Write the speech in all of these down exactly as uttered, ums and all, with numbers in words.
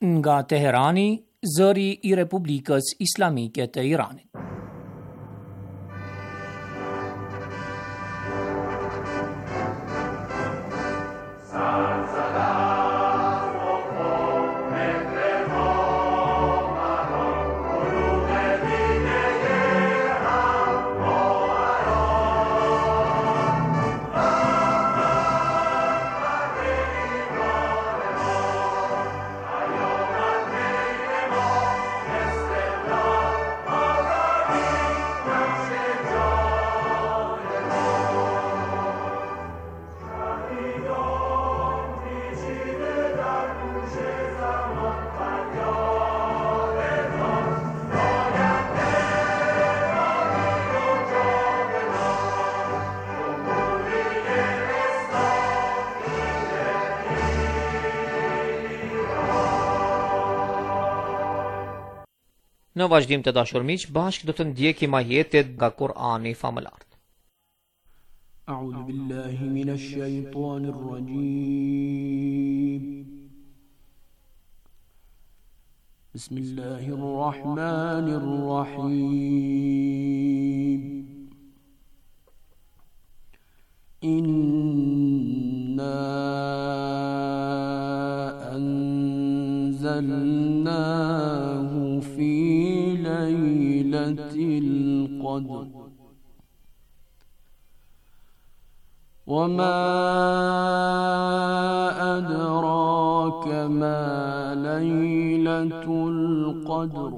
Nga Teherani, zëri I Republikës Islamike të Iranit. Në vazhdim të dashur miq, bashkë do të ndjekim ajetet nga Kurani famëlar. A'udhu billahi minash shaitanir rajim. Bismillahir rahmanir rahim. Inna anzalnahu fi ليلة القدر وما أدراك ما ليلة القدر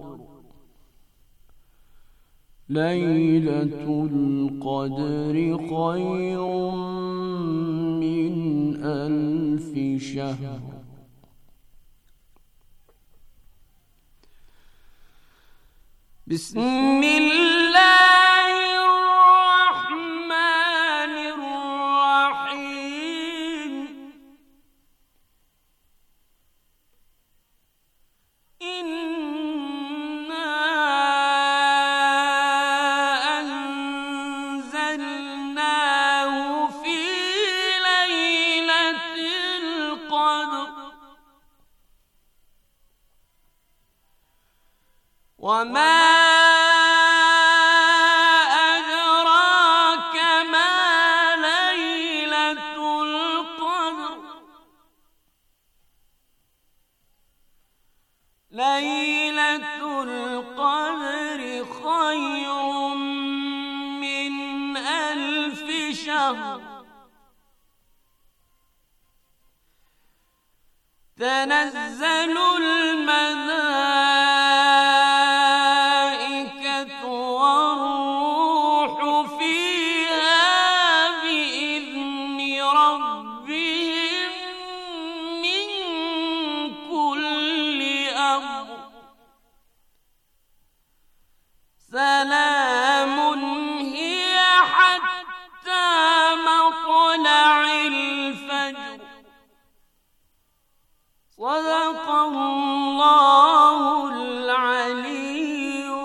ليلة القدر خير من ألف شهر بسم الله الرحمن الرحيم إنا أنزلناه في ليلة القدر وما ليلة القدر خير من ألف شهر تنزل الملائكة والروح فيها بإذن ربهم من كل أمر سلام هي حتى مطلع الفجر صدق الله العلي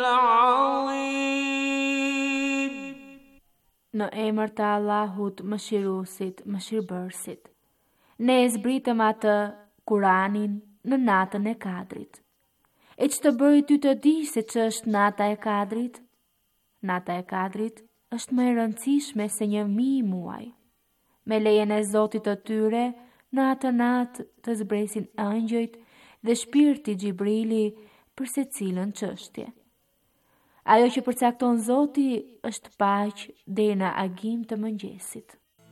العظيم. Në emër të Allahut Mëshiruesit, Mëshirbërësit. Ne e zbritëm atë Kuranin në natën e Kadrit. E që të bëri ty të di se që është nata e Kadrit? Nata e Kadrit është më e rëndësishme se një mijë muaj. Me lejen e Zotit të tyre, në atë natë të zbresin ëngjëjt dhe shpirti Gjibrili për secilën çështje. Ajo që përcakton Zoti është paqë deri në agim të mëngjesit.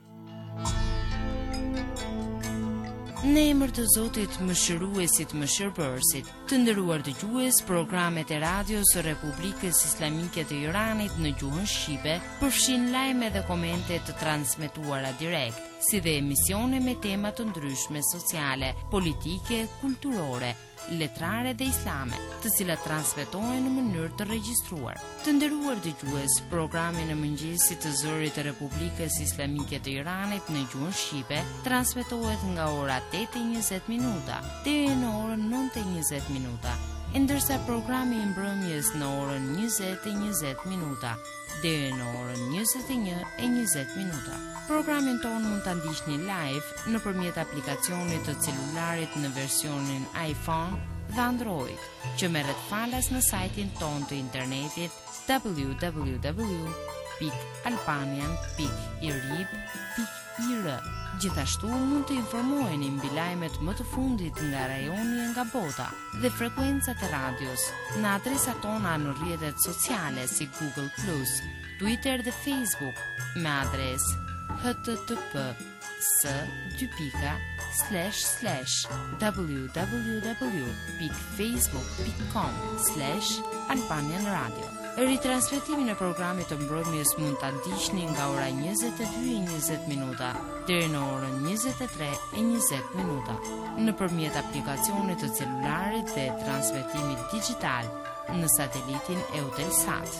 Në emër të Zotit Mëshiruesit, Mëshirbërësit, të nderuar dëgjues, programet e radios së Republikës Islamike të Iranit në gjuhën shqipe përfshin lajme dhe komente të transmetuara direkt, si dhe emisione me tema të ndryshme sociale, politike, kulturore, letrare dhe islame, të cilat transmetohen në mënyrë të regjistruar. Të nderuar dëgjues, programi në mëngjesit të zërit të Republikës Islamike të Iranit në gjuhën shqipe transmetohet nga ora tetë e njëzet minuta deri në orën nëntë e njëzet minuta. ndërsa programi i mbrëmjes në orën njëzet e njëzet minuta deri në orën njëzet e një e njëzet minuta. Programin ton mund ta ndiqni live nëpërmjet aplikacionit të celularit në versionin iPhone dhe Android, që merret falas në sajtin ton të internetit w w w pikë albanian pikë i r i b pikë i r. Gjithashtu mund të informoheni mbi lajmet më të fundit nga rajoni e nga bota dhe frekuencat e radios në adresat tona në rrjetet sociale si Google plus, Twitter dhe Facebook me adresë h t t p s dy pika slash slash w w w pikë facebook pikë com slash albanian radio. Ritransmetimin e programit të mbrëmjes mund ta ndiqni nga ora njëzet e dy e njëzet minuta deri në orën njëzet e tre e njëzet minuta nëpërmjet aplikacionit të celularit dhe transmetimit digjital në satelitin Eutelsat.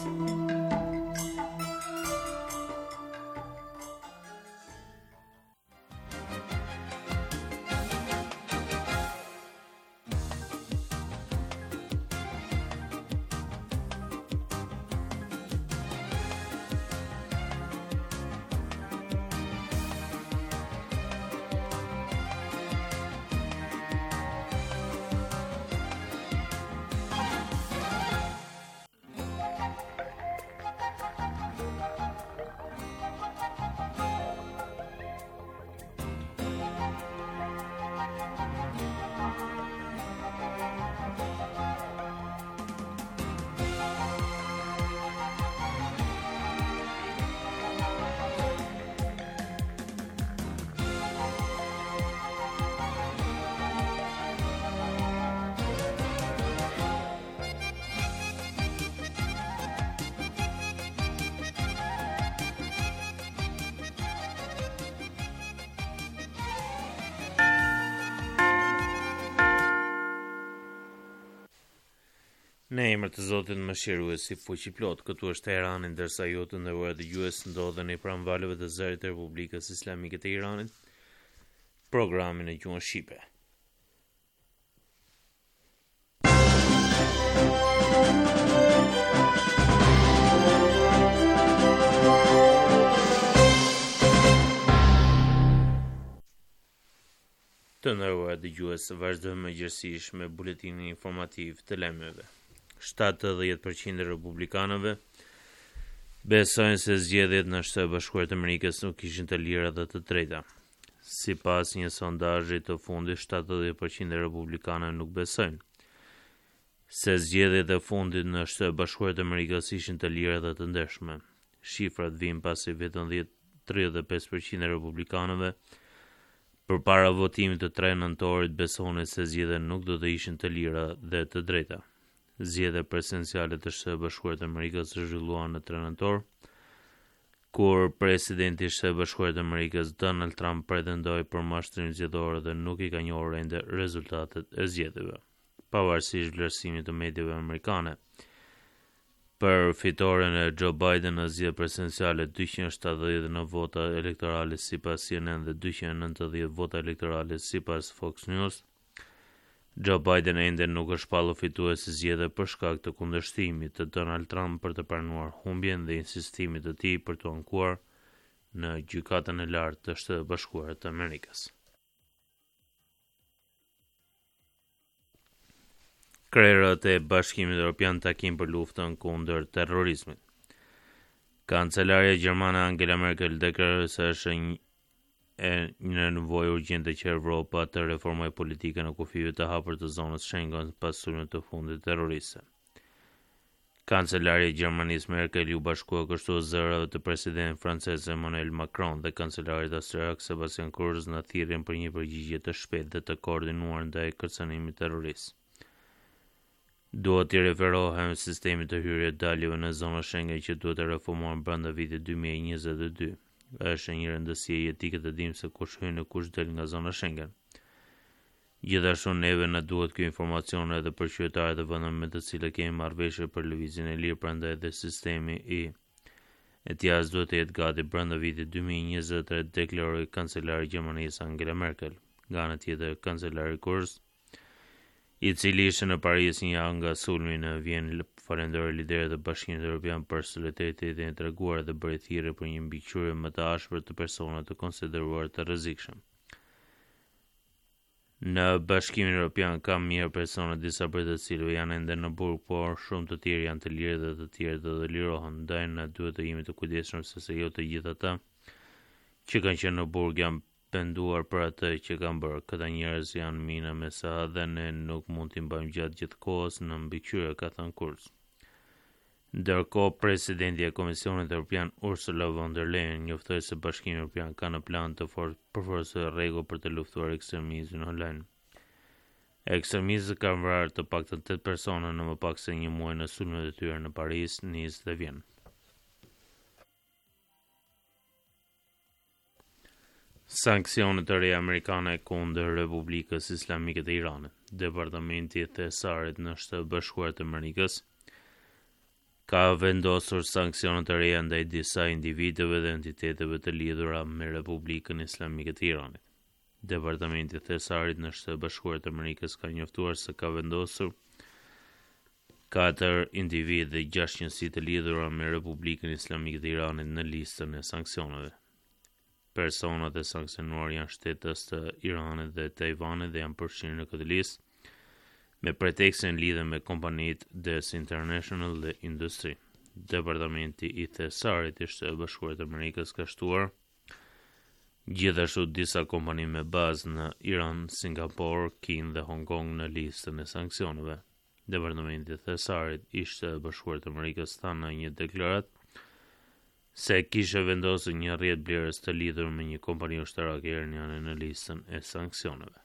Në emër të Zotit Mëshirues i fuqiplot, këtu është Teherani, ndërsa ju të nderuar dëgjues ndodheni pranë valëve të zërit të Republikës Islamike të Iranit, programin e gjuhën shqipe. Të nderuar dëgjues, vazhdojmë gjithsesi me buletinin informativ të lajmeve. shtatëdhjetë përqind e republikanëve besojnë se zgjedhjet në Shtetet Bashkuara të Amerikës nuk ishin të lira dhe të drejta. Sipas një sondazhi të fundit, shtatëdhjetë përqind e republikanëve nuk besojnë se zgjedhjet e fundit në Shtetet Bashkuara të Amerikës ishin të lira dhe të ndershme. Shifrat vijnë pasi vetëm tridhjetë e pesë përqind e republikanëve përpara votimit të tre nëntorit besonin se zgjedhjet nuk do të ishin të lira dhe të drejta. Zgjedhjet presidenciale të Shtetit Bashkuar të Amerikës zhvilluan në tre nëntor, kur presidenti i Shtetit Bashkuar të Amerikës Donald Trump pretendoi për mashtrim zgjedhor dhe nuk i ka njohur ende rezultatet e zgjedhjeve. Pavarësisht vlerësimit të mediave amerikane për fitoren e Joe Biden në zgjedhjet presidenciale, dyqind e shtatëdhjetë në vota elektorale sipas C N N dhe dyqind e nëntëdhjetë vota elektorale sipas Fox News, Joe Biden ende nuk është shpallur fitues i zgjedhjeve për shkak të kundërshtimit të Donald Trump për të pranuar humbjen dhe insistimit të tij për të ankuar në gjykatën e lartë të Shtetit Bashkuar të Amerikës. Krerët e Bashkimit Evropian takim për luftën kundër terrorizmit. Kancelaria gjermane Angela Merkel deklaroi se është një e një nevojë urgjente që Evropa të reformojë politikën e kufive të hapur të zonës Schengen pas sulmit të fundit terroriste. Kancelaria e Gjermanisë Merkel u bashkua kështu zërave të presidentit francez Emmanuel Macron dhe kancelarit austriak Sebastian Kurz në thirrjen për një përgjigje të shpejtë dhe të koordinuar ndaj kërcënimit terrorist. Duhet të referohem sistemit të hyrje daljeve në zonën Schengen që duhet të reformuar brenda vitit dy mijë e njëzet e dy. Është një rëndësie jetike të dimë se kush hyn e kush del nga zona Schengen. Gjithashtu neve na duhet ky informacion edhe për qytetarët e vendeve me të cilët kemi marrëveshje për lëvizjen e lirë, prandaj edhe sistemi i E T I A S duhet të jetë gati brenda vitit dy mijë e njëzet e tre, deklaroi kancelari i Gjermanisë Angela Merkel. Nga ana tjetër, kancelari Kurz i cili ishte në Paris një javë nga sulmi në Vjenë, falenderoi liderët e Bashkimit Evropian për solidaritetin e treguar dhe bëri thirrje për një mbikëqyrje më të ashpër të personave të konsideruar të rrezikshëm. Në Bashkimin Evropian ka mirë persona disa prej të cilëve janë ende në burg, por shumë të tjerë janë të lirë dhe të tjerë të dëlirohen. Ndaj na duhet të jemi të kujdesshëm sepse jo të gjithë ata që kanë qenë në burg janë penduar për atë që kanë bërë. Këta njerëz janë mina me sa dhe ne nuk mund t'i mbajmë gjatë gjithë kohës në mbikëqyrje, ka thënë Kurz. Ndërkohë, presidenti e Komisionit Evropian Ursula von der Leyen njoftoi se Bashkimi Evropian ka në plan të përforcojë rregull për të luftuar ekstremizmin online. Ekstremistët kanë vrarë të paktën tetë persona në më pak se një muaj në sulmet e tyre në Paris, Nice dhe Vjenë. Sanksionet të reja amerikane kundër Republikës Islamike të Iranit. Departamenti i Thesarit në Shtetet Bashkuara të Amerikës ka vendosur sanksionet të reja ndaj disa individëve dhe entiteteve të lidhura me Republikën Islamike të Iranit. Departamenti i Thesarit në Shtetet Bashkuara të Amerikës ka njoftuar se ka vendosur katër individë dhe gjashtë njësi të lidhura me Republikën Islamike të Iranit në listën e sanksioneve. Personat e sanksionuar janë shtetës të Iranit dhe Tajvanit dhe janë përfshirë në këtë listë me pretekstin lidhe me kompanitë Des International dhe Industri. Departamenti i Thesarit i Shtetit Bashkuar të Amerikës ka shtuar gjithashtu disa kompani me bazë në Iran, Singapore, Kinë dhe Hong Kong në listën e sanksioneve. Departamenti i Thesarit i Shtetit Bashkuar të Amerikës tha në një deklaratë se kishe vendosur një rrjet blerës të lidhur me një kompani ushtarake iraniane në listën e sanksioneve.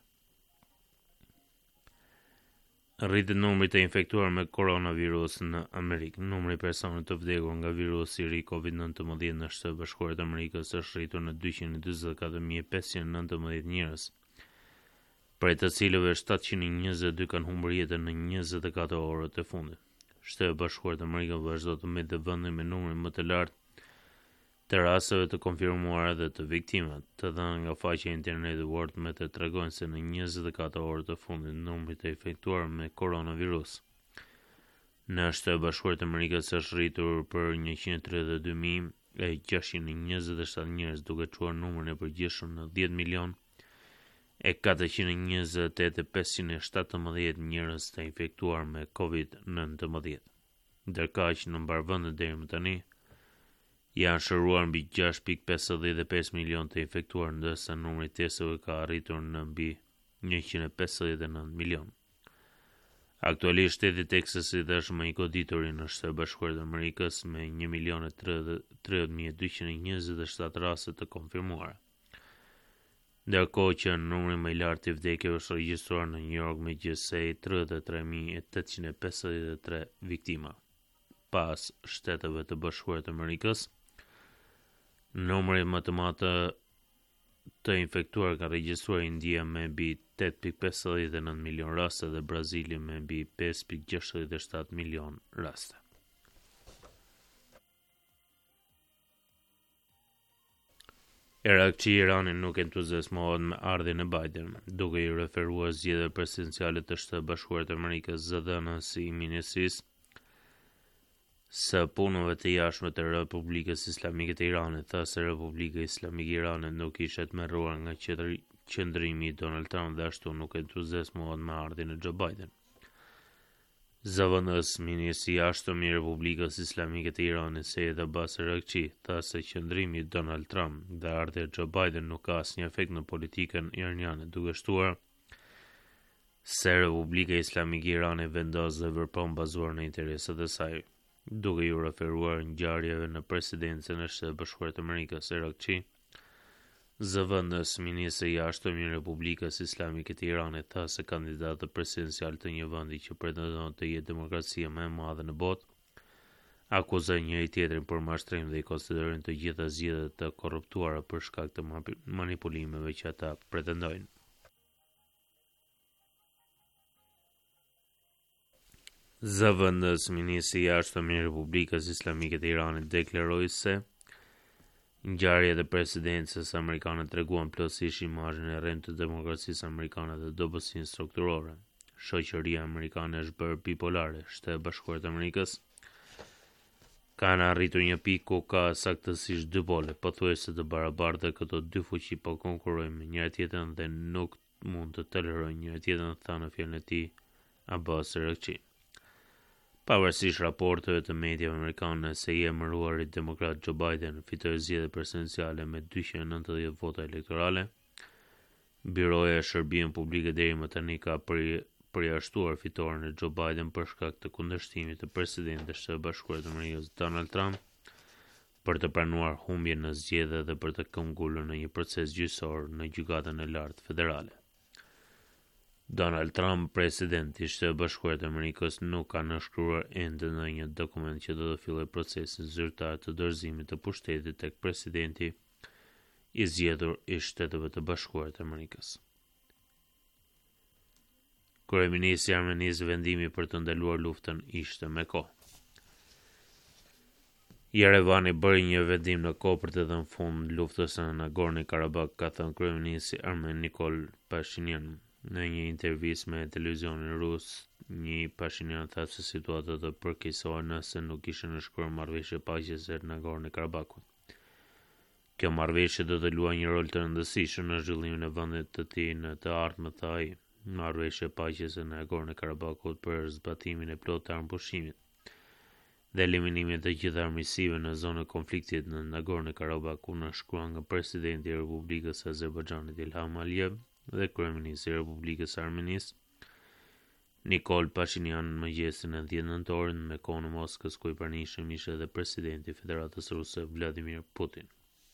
Rritet numri të infektuar me koronavirus në Amerikë. Numri i personave të vdekur nga virusi i ri COVID nineteen në Shtetet Bashkuara të Amerikës është rritur në dyqind e dyzet e katër mijë e pesëqind e nëntëmbëdhjetë njerëz, prej të cilëve shtatëqind e njëzet e dy kanë humbur jetën në njëzet e katër orët e fundit. Shtetet Bashkuara të Amerikës vazhdo të mbajë vendin me numrin më të lartë të rasteve të konfirmuara dhe të viktimave. Të dhëna nga faqja e internetit Worldmeter tregojnë se në njëzet e katër orët e fundit numri të infektuar me koronavirus në Shtetet Bashkuara të Amerikës është rritur për njëqind e tridhjetë e dy mijë e gjashtëqind e njëzet e shtatë njerëz, duke çuar numrin e përgjithshëm në dhjetë milion e katërqind e njëzet e tetë mijë e pesëqind e shtatëmbëdhjetë njerëz të infektuar me COVID nineteen. Ndërkaq në mbarvendë deri më tani janë shëruar mbi gjashtë pikë pesëdhjetë e pesë milion të infektuar, ndërsa numri i testeve ka arritur në mbi njëqind e pesëdhjetë e nëntë milion. Aktualisht shteti Texasit është më i goditur në Shtetet Bashkuara të Amerikës me një milion e tridhjetë mijë e dyqind e njëzet e shtatë raste të konfirmuara. Ndërkohë që numri më i lartë i vdekjeve është regjistruar në New York me gjithsej tridhjetë e tre mijë e tetëqind e pesëdhjetë e tre viktima. Pas Shteteve të Bashkuara të Amerikës, numri më të madh të infektuar ka regjistruar India me mbi tetë pikë pesëdhjetë e nëntë milion raste dhe Brazili me mbi pesë pikë gjashtëdhjetë e shtatë milion raste. Irakçi Irani nuk entuziasmohet me ardhjen e Biden, duke i referuar zgjedhjeve presidenciale të Shtetit Bashkuar të Amerikës. Zëdhënësi i ministrisë së punëve të jashtme të Republikës Islamike të Iranit tha se Republika Islamike e Iranit nuk ishte tmerruar nga qëndrimi i Donald Trump dhe ashtu nuk entuziasmohet me ardhjen e Joe Biden. Zëvendës ministri i jashtëm i Republikës Islamike të Iranit Saeed Abbas Araghchi tha se qëndrimi i Donald Trump dhe ardhja e Joe Biden nuk ka asnjë efekt në politikën iraniane, duke shtuar se Republika Islamike e Iranit vendos dhe vepron bazuar në interesat e saj. Duke ju referuar ngjarjeve në presidencën e Shtetit Bashkuar të Amerikës, Araghchi, zëvendës ministri i jashtëm i Republikës Islamike të Iranit tha se kandidatët presidencial të një vendi që pretendon të jetë demokracia më e madhe në botë, akuzojnë njëri tjetrin për mashtrim dhe i konsiderojnë të gjitha zgjedhjet të korruptuara për shkak të manipulimeve që ata pretendojnë. Zëvendës ministri i jashtëm i Republikës Islamike të Iranit deklaroi se ngjarjet e presidencës amerikane treguan plotësisht imazhin e rrëmë të demokracisë amerikane dhe dobësinë strukturore. shoqëria amerikane është bërë bipolare. Shtetet e Bashkuara të Amerikës kanë arritur një pikë ku ka saktësisht dy pole, pothuajse të barabarta. Këto dy fuqi po konkurrojnë me njëra tjetrën dhe nuk mund të tolerojnë njëra tjetrën, tha në fjalën e tij Abbas Araghchi. Pavarësisht raporteve të mediave amerikane se i emëruari demokrat Joe Biden fitoi zgjedhjet presidenciale me dyqind e nëntëdhjetë vota elektorale, Biroja e Shërbimeve Publike deri më tani ka për përjashtuar fitoren e Joe Biden për shkak të kundërshtimit të presidentit të Shtetit Bashkuar të Amerikës Donald Trump për të pranuar humbjen në zgjedhje dhe për të këmbgulur në një proces gjyqësor në gjykatën e lartë federale. Donald Trump, presidenti i Shtetit Bashkuar të Amerikës, nuk ka nënshkruar ende në një dokument që do të fillojë procesin zyrtar të dorëzimit të pushtetit tek presidenti i zgjedhur i Shteteve të Bashkuara të Amerikës. Kryeministri i Armenisë vendimi për të ndaluar luftën ishte me kohë. Jerevani bëri një vendim në kohë për të dhënë fund luftës në Nagorno-Karabakh, ka thënë kryeministri armen Nikol Pashinyan në një intervistë me televizionin rus. Një Pashinyan tha se situata do të përkeqësohej nëse nuk kishte nënshkruar marrëveshje paqes në Nagorno-Karabakh. Kjo marrëveshje do të luajë një rol të rëndësishëm në zhvillimin e vendit të tij në të ardhmen, tha ai. Marrëveshja e paqes në Nagorno-Karabakh për zbatimin e plotë të armpushimit dhe eliminimin të gjithë armiqësive në zonën e konfliktit në Nagorno-Karabakh u nënshkruan nga presidenti i Republikës së Azerbajxhanit Ilham Aliyev dhe kryeministri i Republikës së Armenisë Nikol Pashinyan në mëngjesin e dhjetë nëntorit me kohën e Moskës, ku i pranishëm ishte edhe presidenti i Federatës Ruse Vladimir Putin.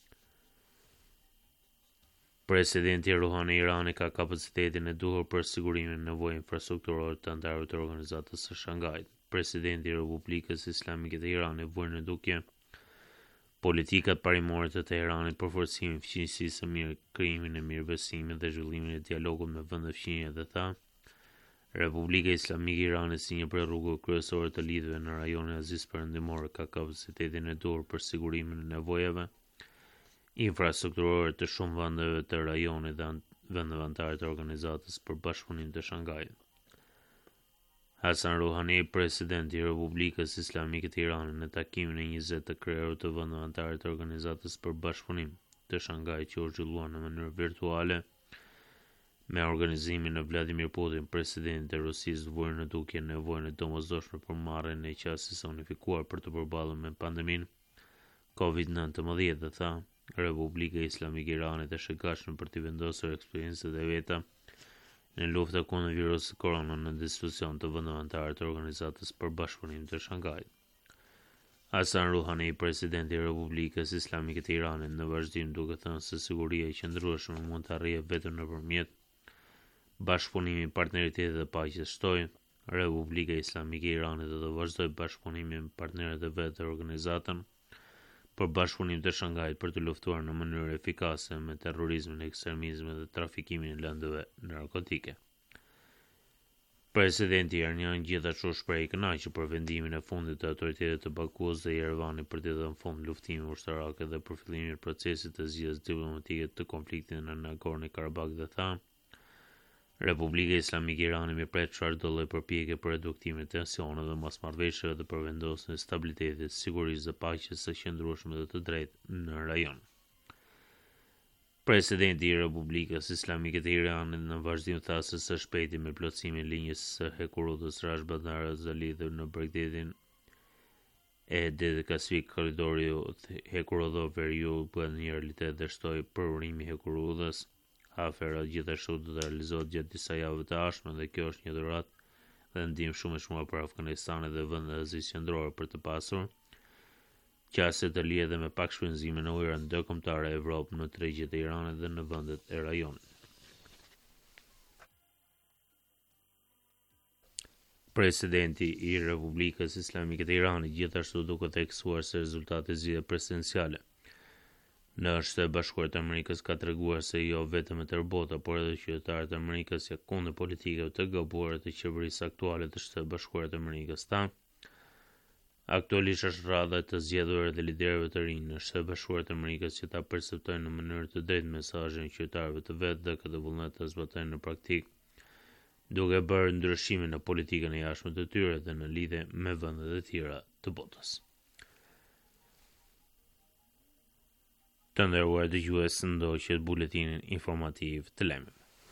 Presidenti Rouhani i Iranit ka kapacitetin e duhur për sigurimin e nevojave infrastrukturore të anëtarëve të organizatës së Shangajit. Presidenti i Republikës Islamike të Iranit vuri në dukje politikat parimore të Teheranit për forcimin e fuqisë së mirë, krijimin e mirëbesimit dhe zhvillimin e dialogut me vendet fqinje dhe tha, Republika Islamike e Iranit si një prej rrugëve kryesore të lidhjeve në rajonin Azisë Perëndimore ka kapacitetin e duhur për sigurimin e nevojave infrastrukturore të shumë vendeve të rajonit dhe vendeve anëtare të organizatës për bashkëpunim të Shangajit. Hasan Rouhani, presidenti i Republikës Islamike të Iranit, në takimin e njëzet të kryetarëve të vendeve anëtare të organizatës për bashkëpunim të Shangajit që u zhvillua në mënyrë virtuale me organizimin e Vladimir Putin, presidenti i Rusisë, vuri në dukje nevojën e domosdoshme për marrjen e qasjes së unifikuar për të përballur me pandeminë COVID nineteen dhe tha, Republika Islamike e Iranit është e gatshme për të vendosur eksperjencat e veta në luftën kundër virusit korona në institucion të vendeve anëtare të organizatës për bashkëpunim të Shangajit. Hasan Rouhani, presidenti i Republikës Islamike të Iranit, në vazhdim duke thënë se siguria e qëndrueshme mund të arrihet vetëm nëpërmjet bashkëpunimit, partneritetit dhe paqes. Shtoi, Republika Islamike e Iranit do të vazhdojë bashkëpunimin me partnerët e vet të organizatën për bashkëpunim të Shangajit për të luftuar në mënyrë efikase me terrorizmin, ekstremizmin dhe trafikimin e lëndëve narkotike. Presidenti Iranian gjithashtu shpreh kënaqje për vendimin e fundit të autoritetet të Bakuut dhe Yerevanit për të dhënë fund luftimit ushtarak dhe për fillimin e procesit të zgjidhjes diplomatike të konfliktit në Nagorno-Karabakh dhe tha, Republika Islamike e Iranit mirëpret çfarë do lloj përpjekje për reduktimin e tensioneve dhe mosmarrëveshjeve dhe për vendosjen e stabilitetit, sigurisë dhe paqes së qëndrueshme dhe të drejtë në rajon. Presidenti i Republikës Islamike të Iranit në vazhdim tha se së shpejti me plotësimin e linjës së hekurudhës Rash Bandar Azali dhe në Bagdadin e Dedet Kasvik, korridori hekurudhor veriu bën një realitet dhe shtoi përurimi hekurudhës. Afera gjithashtu do të realizohet gjatë disa javëve të ardhshme dhe kjo është një dhuratë dhe ndihmë shumë e shmuar për Afganistanin dhe vendet e Azisë Qendrore për të pasur qasje të lidhur me pak shpenzime në ujëra ndërkombëtare e Evropë, në tregjet e Iranit dhe në vendet e rajonit. Presidenti i Republikës Islamike të Iranit gjithashtu duke theksuar se rezultati i zgjedhjeve presidenciale në Shtetet Bashkuara të Amerikës ka treguar se jo vetëm e tërë bota, por edhe qytetarët e Amerikës janë kundër politikave të gabuara të qeverisë aktuale të Shtetit Bashkuara të Amerikës. Ta aktualisht është radha të zgjedhurve dhe liderëve të rinj në Shtetet Bashkuara të Amerikës që ta perceptojnë në mënyrë të drejtë mesazhin e qytetarëve të vet dhe këtë vullnet të zbatojnë në praktikë duke bërë ndryshime në politikën e jashtme të tyre dhe në lidhje me vendet e tjera të botës. Të nderuar dëgjues, ndoqët buletinin informativ të lajmeve.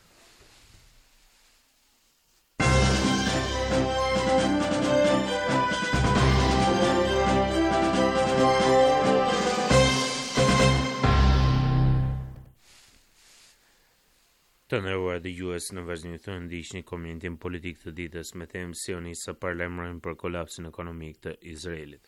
Të nderuar dëgjues, në vazhdim të ndiqni komentin politik të ditës me temë sionistë paralajmërojnë për kolapsin ekonomik të Izraelit.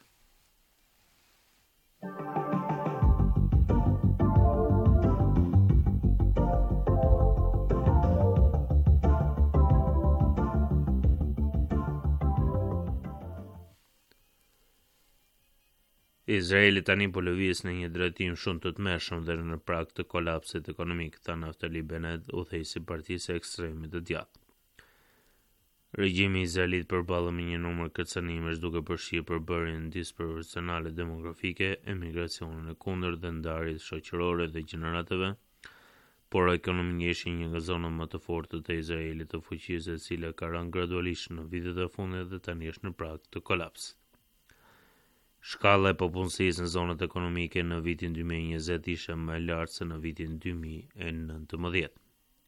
Izraeli tani po lëviz në një drejtim shumë të tmerrshëm dhe në prag të kolapsit ekonomik, tha Naftali Bennett, udhëheqësi i partisë ekstreme të djathtë. Regjimi izraelit përballë me një numër kërcënimesh duke përfshirë përbërjen disproporcionale demografike, emigracionin e kundërt dhe ndarjet shoqërore dhe gjeneratave, por ekonomia është një nga zonat më të forta të Izraelit të fuqisë e cila ka rënë gradualisht në vitet e fundit dhe tani është në prag të kolapsit. Shkalla e popullsisë në zonat ekonomike në vitin dy mijë e njëzet ishte më e lartë se në vitin dy mijë e nëntëmbëdhjetë.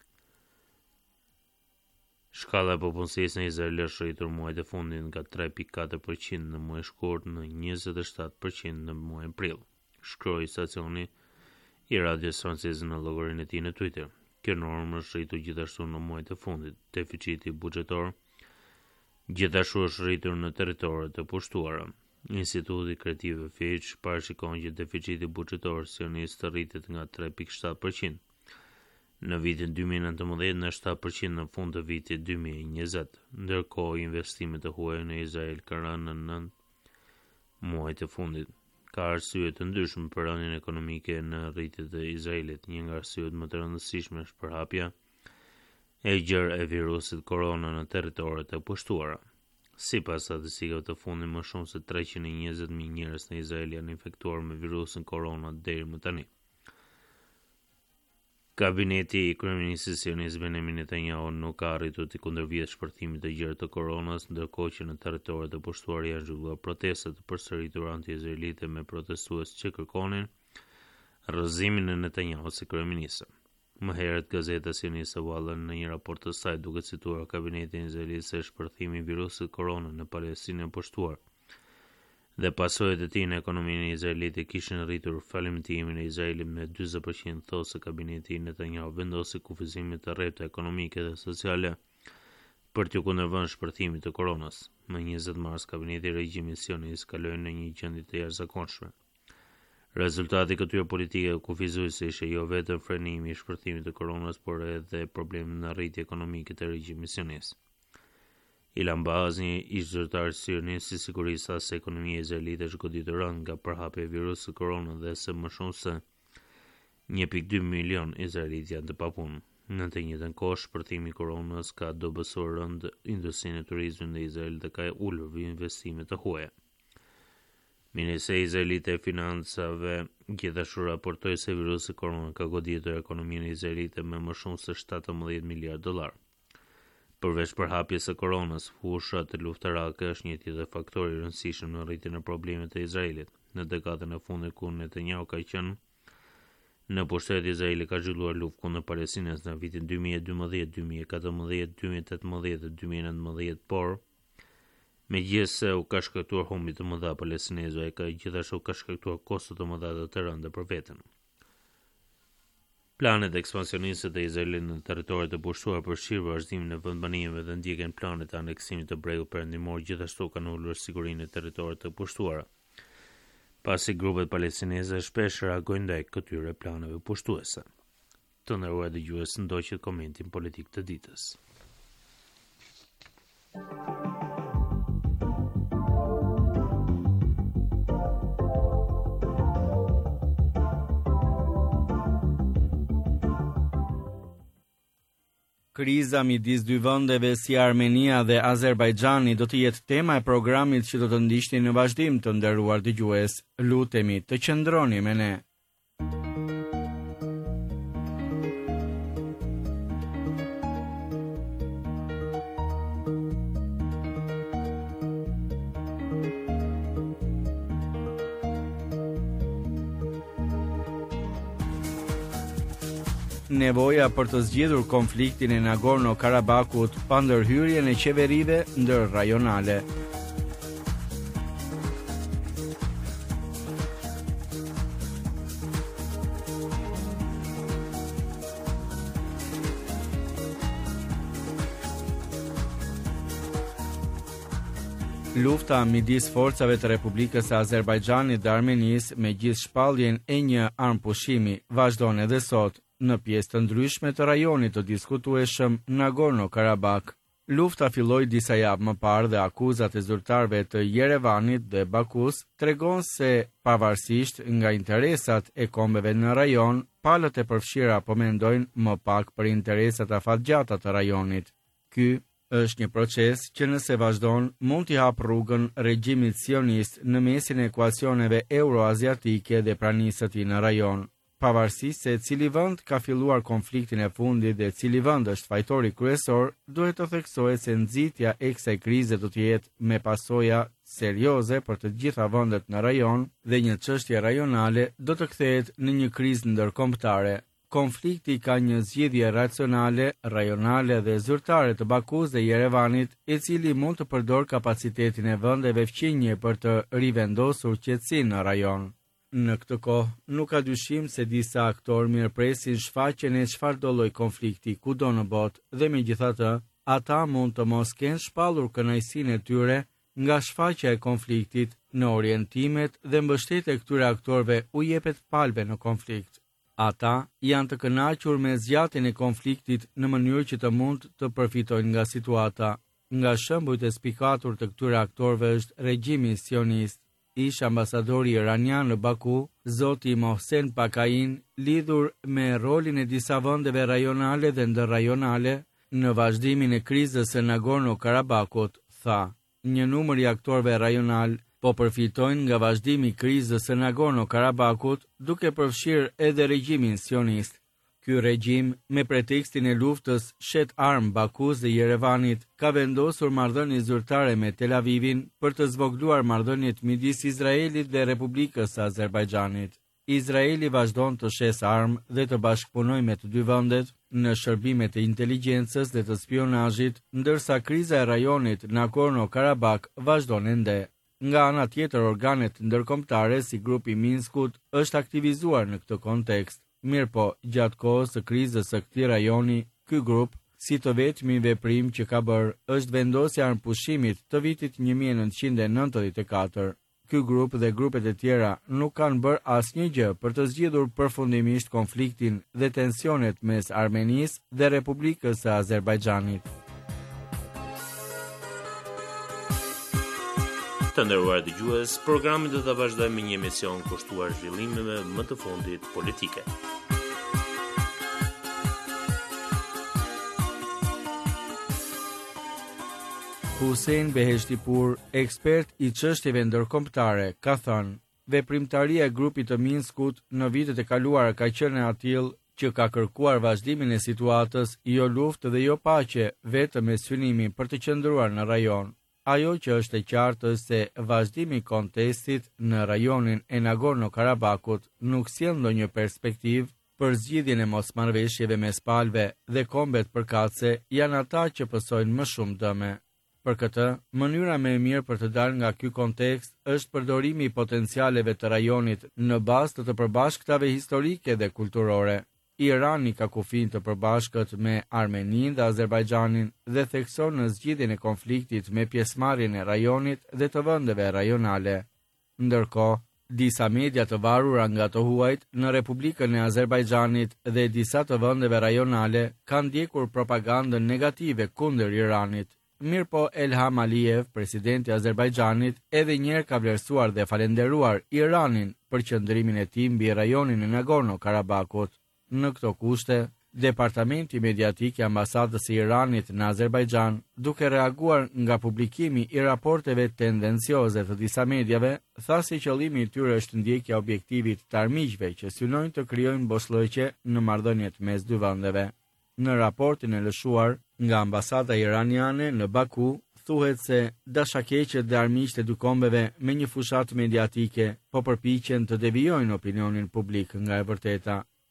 Shkalla e popullsisë në Izrael është rritur muajt e fundit nga tre pikë katër përqind në muaj shkurt në njëzet e shtatë përqind në muaj prill, shkroi stacioni i radios franceze në llogarinë e tij në Twitter. Kjo normë është rritur gjithashtu në muajt e fundit. Deficiti buxhetor gjithashtu është rritur në territoret e pushtuara. Instituti Kreativ Fitch parashikon që deficiti buxhetor sionist të rritet nga tre pikë shtatë përqind në vitin dy mijë e nëntëmbëdhjetë në shtatë përqind në fund të vitit dy mijë e njëzet, ndërkohë investimet e huaja në Izrael kanë rënë në nëntë muajt e fundit. Ka arsye të ndryshme për rënien ekonomike në rritjet e Izraelit. Një nga arsyet më të rëndësishme është përhapja e gjerë e virusit korona në territoret e pushtuara. Sipas statistikave të fundit, më shumë se treqind e njëzet mijë njerëz në Izrael janë infektuar me virusin korona deri më tani. Kabineti i kryeministit sionist Benjamin Netanyahu nuk ka arritur të kundërvijë shpërthimit të gjerë të koronas, ndërkohë që në territoret e pushtuara janë zhvilluar protesta të përsëritura anti-izraelite me protestues që kërkonin rrëzimin e Netanyahut si kryeminist. Më herët gazeta sioniste Wall në një raport të saj duke cituar kabinetin izraelit se shpërthimi i virusit korona në Palestinën e pushtuar dhe pasojat e tij në ekonominë izraelite kishin rritur falëndërimin e Izraelit me dyzet përqind, thosë kabineti i Netanyahu vendosi kufizime të rrepta ekonomike dhe sociale për t'u kundërvënë shpërthimit të koronas. Më njëzet mars, kabineti i regjimit sionist kaloi në një gjendje të jashtëzakonshme. Rezultati i këtyre politikave kufizuese ishte jo vetëm frenimi i shpërthimit të koronas, por edhe problemi në rritje ekonomike të regjimit sionist. Ilan Baaz, një ish zyrtar sionist i sigurisë, tha se ekonomia izraelite është goditur rënd nga përhapja e virusit korona dhe se më shumë se një pikë dy milion izraelitë janë të papunë. Në të njëjtën kohë, shpërthimi i koronas ka dobësuar rënd industrinë e turizmit në Izrael dhe ka ulur investimet të huaja. Ministria izraelite e financave gjithashtu raportoi se virusi korona ka goditur ekonominë izraelite me më shumë se shtatëmbëdhjetë miliardë dollar. Përveç përhapjes së koronas, fusha të luftarake është një tjetër faktor i rëndësishëm në rritjen e problemeve të Izraelit. Në dekadën e fundit kur Netanyahu ka qenë në pushtet, Izraeli ka zhvilluar luftë kundër Palestinës në vitin dy mijë e dymbëdhjetë, dy mijë e katërmbëdhjetë, dy mijë e tetëmbëdhjetë dhe dy mijë e nëntëmbëdhjetë, por megjithëse u ka shkaktuar humbi të mëdha palestinezëve, ai ka gjithashtu ka shkaktuar kosto të mëdha të rënda për veten. Planet ekspansioniste të Izraelit në territoret e pushtuara përfshin vazhdimin e vendbanimeve dhe ndjekjen planet të aneksimit të bregut perëndimor, gjithashtu kanë ulur sigurinë e territoret të pushtuara, pasi grupet palestineze shpesh reagojnë ndaj këtyre planeve pushtuese. Të nderuar dëgjues, ndoqët komentin politik të ditës. Kriza midis dy vendeve si Armenia dhe Azerbajxhani do të jetë tema e programit që do të ndiqni në vazhdim. Të nderuar dëgjues, lutemi të qëndroni me ne. nevoja për të zgjidhur konfliktin e Nagorno-Karabakut pa ndërhyrjen e qeverive ndërrajonale. Lufta midis forcave të Republikës së Azerbajxhanit dhe Armenisë me gjithë shpalljen e një armpushimi vazhdon edhe sot në pjesë të ndryshme të rajonit të diskutueshëm Nagorno-Karabakh. Lufta filloi disa javë më parë dhe akuzat e zyrtarëve të Yerevanit dhe Bakus tregon se pavarësisht nga interesat e kombeve në rajon, palët e përfshira po mendojnë më pak për interesat afatgjata të rajonit. Ky është një proces që nëse vazhdon mund t'i hap rrugën regjimit sionist në mesin e ekuacioneve euroaziatike dhe pranisë së tij në rajon. Pavarësisht se cili vend ka filluar konfliktin e fundit dhe cili vend është fajtori kryesor, duhet të theksohet se nxitja e kësaj krize do të jetë me pasoja serioze për të gjitha vendet në rajon dhe një çështje rajonale do të kthehet në një krizë ndërkombëtare. Konflikti ka një zgjidhje racionale, rajonale dhe zyrtare të Bakus dhe Yerevanit, i cili mund të përdor kapacitetin e vendeve fqinje për të rivendosur qetësinë në rajon. Në këtë kohë, nuk ka dyshim se disa aktorë mirëpresin shfaqjen e çfarëdo lloji konflikti kudo në botë dhe megjithatë, ata mund të mos kenë shpallur kënaqësinë e tyre nga shfaqja e konfliktit në orientimet dhe mbështetja e këtyre aktorëve u jepet palëve në konflikt. Ata janë të kënaqur me zgjatjen e konfliktit në mënyrë që të mund të përfitojnë nga situata. Nga shembujt e spikatur të këtyre aktorëve është regjimi sionist. Ish ambasadori iranian në Baku, zoti Mohsen Pakain, lidhur me rolin e disa vendeve rajonale dhe ndërrajonale në vazhdimin e krizës së Nagorno-Karabakut, tha: "Një numër i aktorëve rajonal po përfitojnë nga vazhdimi i krizës së Nagorno-Karabakut, duke përfshirë edhe regjimin sionist. Ky regjim, me pretekstin e luftës shet armë Bakus dhe Yerevanit, ka vendosur marrëdhënie zyrtare me Tel Avivin për të zvogëluar marrëdhëniet midis Izraelit dhe Republikës së Azerbajxhanit. Izraeli vazhdon të shes armë dhe të bashkëpunojë me të dy vendet në shërbimet e inteligjencës dhe të spionazhit, ndërsa kriza e rajonit Nagorno-Karabakh vazhdon ende. Nga ana tjetër, organet ndërkombëtare si grupi Minskut është aktivizuar në këtë kontekst. Mirëpo, gjatë kohës së krizës së këtij rajoni, ky grup, si të vetmi veprim që ka bërë, është vendosja e armpushimit të vitit një mijë e nëntëqind e nëntëdhjetë e katër. Ky grup dhe grupet e tjera nuk kanë bërë asnjë gjë për të zgjidhur përfundimisht konfliktin dhe tensionet mes Armenisë dhe Republikës së Azerbajxhanit. Të nderuar dëgjues, programin do ta vazhdojmë me një emision kushtuar zhvillimeve më të fundit politike. Hussein Beheştipur, ekspert i çështjeve ndërkombëtare, ka thënë: "Veprimtaria e grupit të Minskut në vitet e kaluara ka qenë e atill që ka kërkuar vazhdimin e situatës, jo luftë dhe jo paqe, vetëm me synimin për të qëndruar në rajon. Ajo që është e qartë është se vazhdimi i kontestit në rajonin e Nagorno-Karabakut nuk sjell ndonjë perspektivë për zgjidhjen e mosmarrëveshjeve mes palëve dhe kombet përkatëse janë ata që pësojnë më shumë dëme. Për këtë, mënyra më e mirë për të dalë nga ky kontekst është përdorimi i potencialeve të rajonit në bazë të të përbashkëtave historike dhe kulturore. Irani ka kufijnë të përbashkët me Armeninë dhe Azerbajxhanin dhe thekson në zgjidhjen e konfliktit me pjesëmarrjen e rajonit dhe të vendeve rajonale. Ndërkohë, disa media të varura nga të huajt në Republikën e Azerbajxhanit dhe disa të vendeve rajonale kanë ndjekur propagandën negative kundër Iranit. Mirëpo Elham Aliyev, presidenti i Azerbajxhanit, edhe një herë ka vlerësuar dhe falenderuar Iranin për qëndrimin e tij mbi rajonin e Nagorno-Karabakut. Në këto kushte, Departamenti Mediatik i Ambasadës së Iranit në Azerbajxhan, duke reaguar nga publikimi i raporteve tendencioze të disa medjave, tha se qëllimi i tyre është ndjekja e objektivit të armiqve që synojnë të krijojnë boshllëqe në marrëdhëniet mes dy vendeve. Në raportin e lëshuar nga ambasada iraniane në Baku, thuhet se dashakeqet dhe armiqt e dy kombeve me një fushatë mediatike po përpiqen të devijojnë opinionin publik nga e vërteta.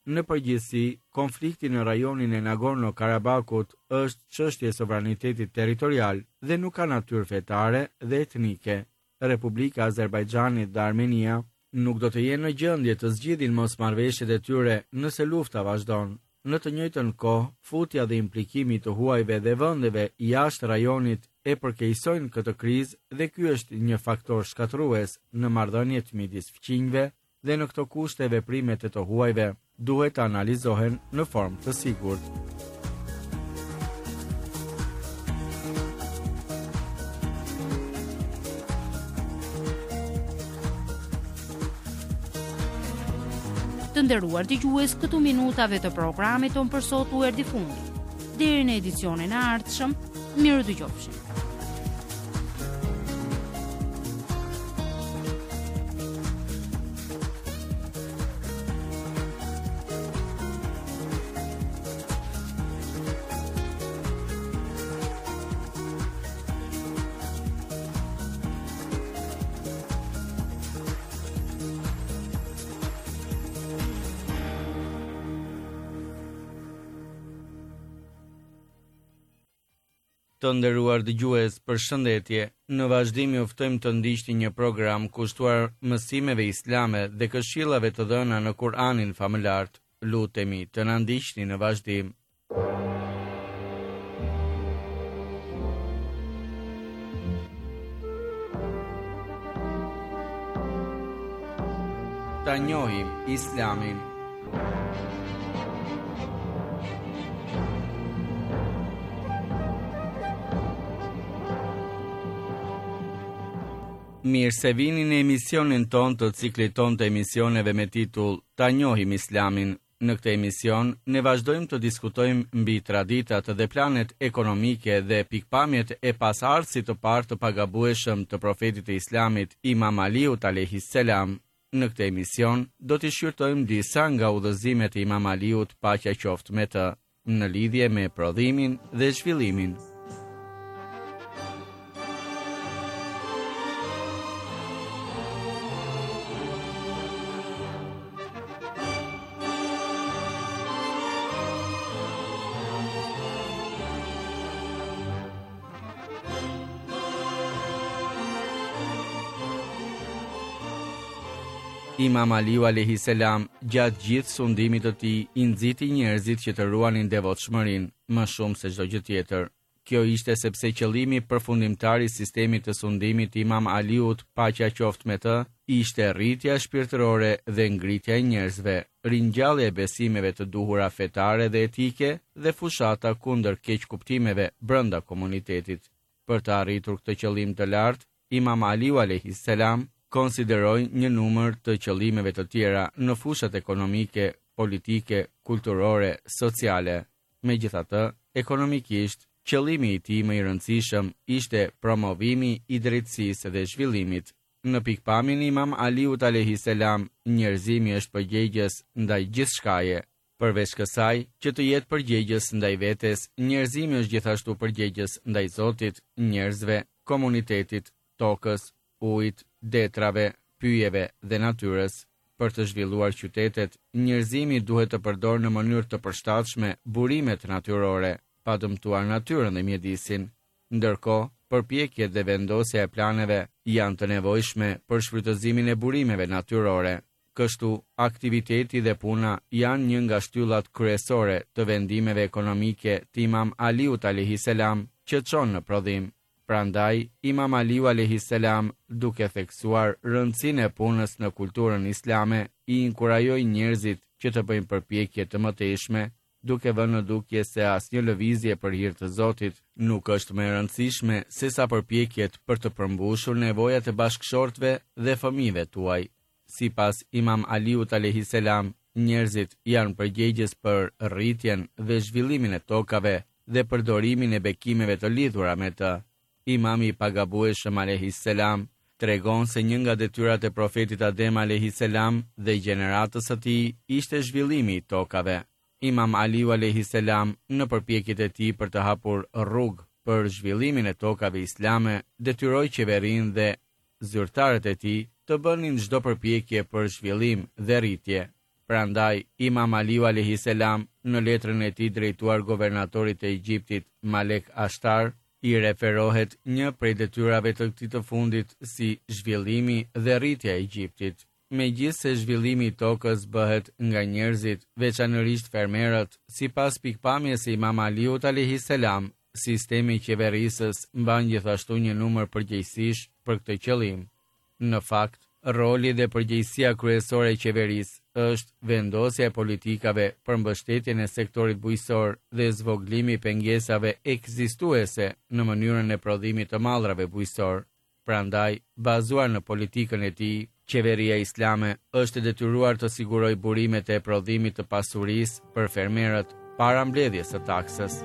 në përgjithësi, konflikti në rajonin e Nagorno-Karabakut është çështje sovranitetit territorial dhe nuk ka natyrë fetare dhe etnike. Republika e Azerbajxhanit dhe Armenia nuk do të jenë në gjendje të zgjidhin mosmarrëveshjet e tyre nëse lufta vazhdon. Në të njëjtën kohë, futja dhe implikimi të huajve dhe vendeve jashtë rajonit e përkeqësojnë këtë krizë dhe ky është një faktor shkatërrues në marrëdhëniet midis fqinjve dhe në këto kushte veprimet e të huajve duhet të analizohen në formë të sigurt. Të nderuar dëgjues, këtu minutave të programit ton për sot u erdhi fundi. Deri në edicionin e ardhshëm, miru dëgjofshim. Të nderuar dëgjues, përshëndetje. Në vazhdim ju ftojmë të ndiqni një program kushtuar mësimeve islame dhe këshillave të dhëna në Kur'anin famëlar. Lutemi të na ndiqni në vazhdim. Ta njohim Islamin. Mirë se vini në emisionin ton të ciklit ton të emisioneve me titull Ta njohim Islamin. Në këtë emision, ne vazhdojmë të diskutojmë mbi traditat dhe planet ekonomike dhe pikpamjet e pasardhësit të parë të pagabueshëm të profetit e Islamit, Imam Aliut alayhis salam. Në këtë emision, do t'i shqyrtojmë disa nga udhëzimet e Imam Aliut, paqja qoftë me të, në lidhje me prodhimin dhe zhvillimin. Imam Aliu alayhis salam gjatë gjithë sundimit të tij i nxiti njerëzit që të ruanin devotshmërinë më shumë se çdo gjë tjetër. Kjo ishte sepse qëllimi përfundimtar i sistemit të sundimit të Imam Aliut, paqja qoftë me të, ishte rritja shpirtërore dhe ngritja e njerëzve, ringjallja e besimeve të duhura fetare dhe etike dhe fushata kundër keqkuptimeve brenda komunitetit. Për të arritur këtë qëllim të lartë, Imam Aliu alayhis salam konsideroj një numër të qëllimeve të tjera në fushat ekonomike, politike, kulturore, sociale. Megjithatë, ekonomikisht, qëllimi i tij më i rëndësishëm ishte promovimi i drejtësisë dhe zhvillimit. Në pikpamjen e Imam Aliut alayhis salam, njerëzimi është përgjegjës ndaj gjithçkaje. Përveç kësaj, që të jetë përgjegjës ndaj vetes, njerëzimi është gjithashtu përgjegjës ndaj Zotit, njerëzve, komunitetit, tokës, ujit, detrave, pyjeve dhe natyrës. Për të zhvilluar qytetet, njerëzimi duhet të përdorë në mënyrë të përshtatshme burimet natyrore, pa dëmtuar natyrën dhe mjedisin. Ndërkohë, përpjekjet dhe vendosja e planeve janë të nevojshme për shfrytëzimin e burimeve natyrore. Kështu, aktiviteti dhe puna janë një nga shtyllat kryesore të vendimeve ekonomike të Imam Aliut alayhis salam që çon në prodhim. Prandaj, Imam Aliu alayhis salam, duke theksuar rëndësinë e punës në kulturën islame, i inkurajoi njerëzit që të bëjnë përpjekje të mëtejshme, duke vënë në dukje se asnjë lëvizje për hir të Zotit nuk është më e rëndësishme se sa përpjekjet për të përmbushur nevojat e bashkëshortëve dhe fëmijëve tuaj. Sipas Imam Aliut alayhis salam, njerëzit janë përgjegjës për rritjen dhe zhvillimin e tokave dhe përdorimin e bekimeve të lidhura me të. Imami i pagabueshëm alayhis salam tregon se një nga detyrat e profetit Adem alayhis salam dhe gjeneratës së tij ishte zhvillimi i tokave. Imam Aliu alayhis salam, në përpjekjet e tij për të hapur rrugë për zhvillimin e tokave islame, detyroi qeverinë dhe zyrtarët e tij të bënin çdo përpjekje për zhvillim dhe rritje. Prandaj, Imam Aliu alayhis salam në letrën e tij drejtuar guvernatorit të Egjiptit Malek Ashtar i referohet një prej detyrave të këtij të fundit si zhvillimi dhe rritja e Egjiptit. Megjithse zhvillimi i tokës bëhet nga njerëzit, veçanërisht fermerët, sipas pikpamjes së Imam Aliut alayhis salam, sistemi i qeverisës mban gjithashtu një numër përgjegjësish për këtë qëllim. Në fakt, roli dhe përgjegjësia kryesore e qeverisë është vendosja e politikave për mbështetjen e sektorit bujqësor dhe zvoglimi i pengesave ekzistuese në mënyrën e prodhimit të mallrave bujqësor. Prandaj, bazuar në politikën e tij, qeveria islame është e detyruar të sigurojë burimet e prodhimit të pasurisë për fermerët para mbledhjes së taksës.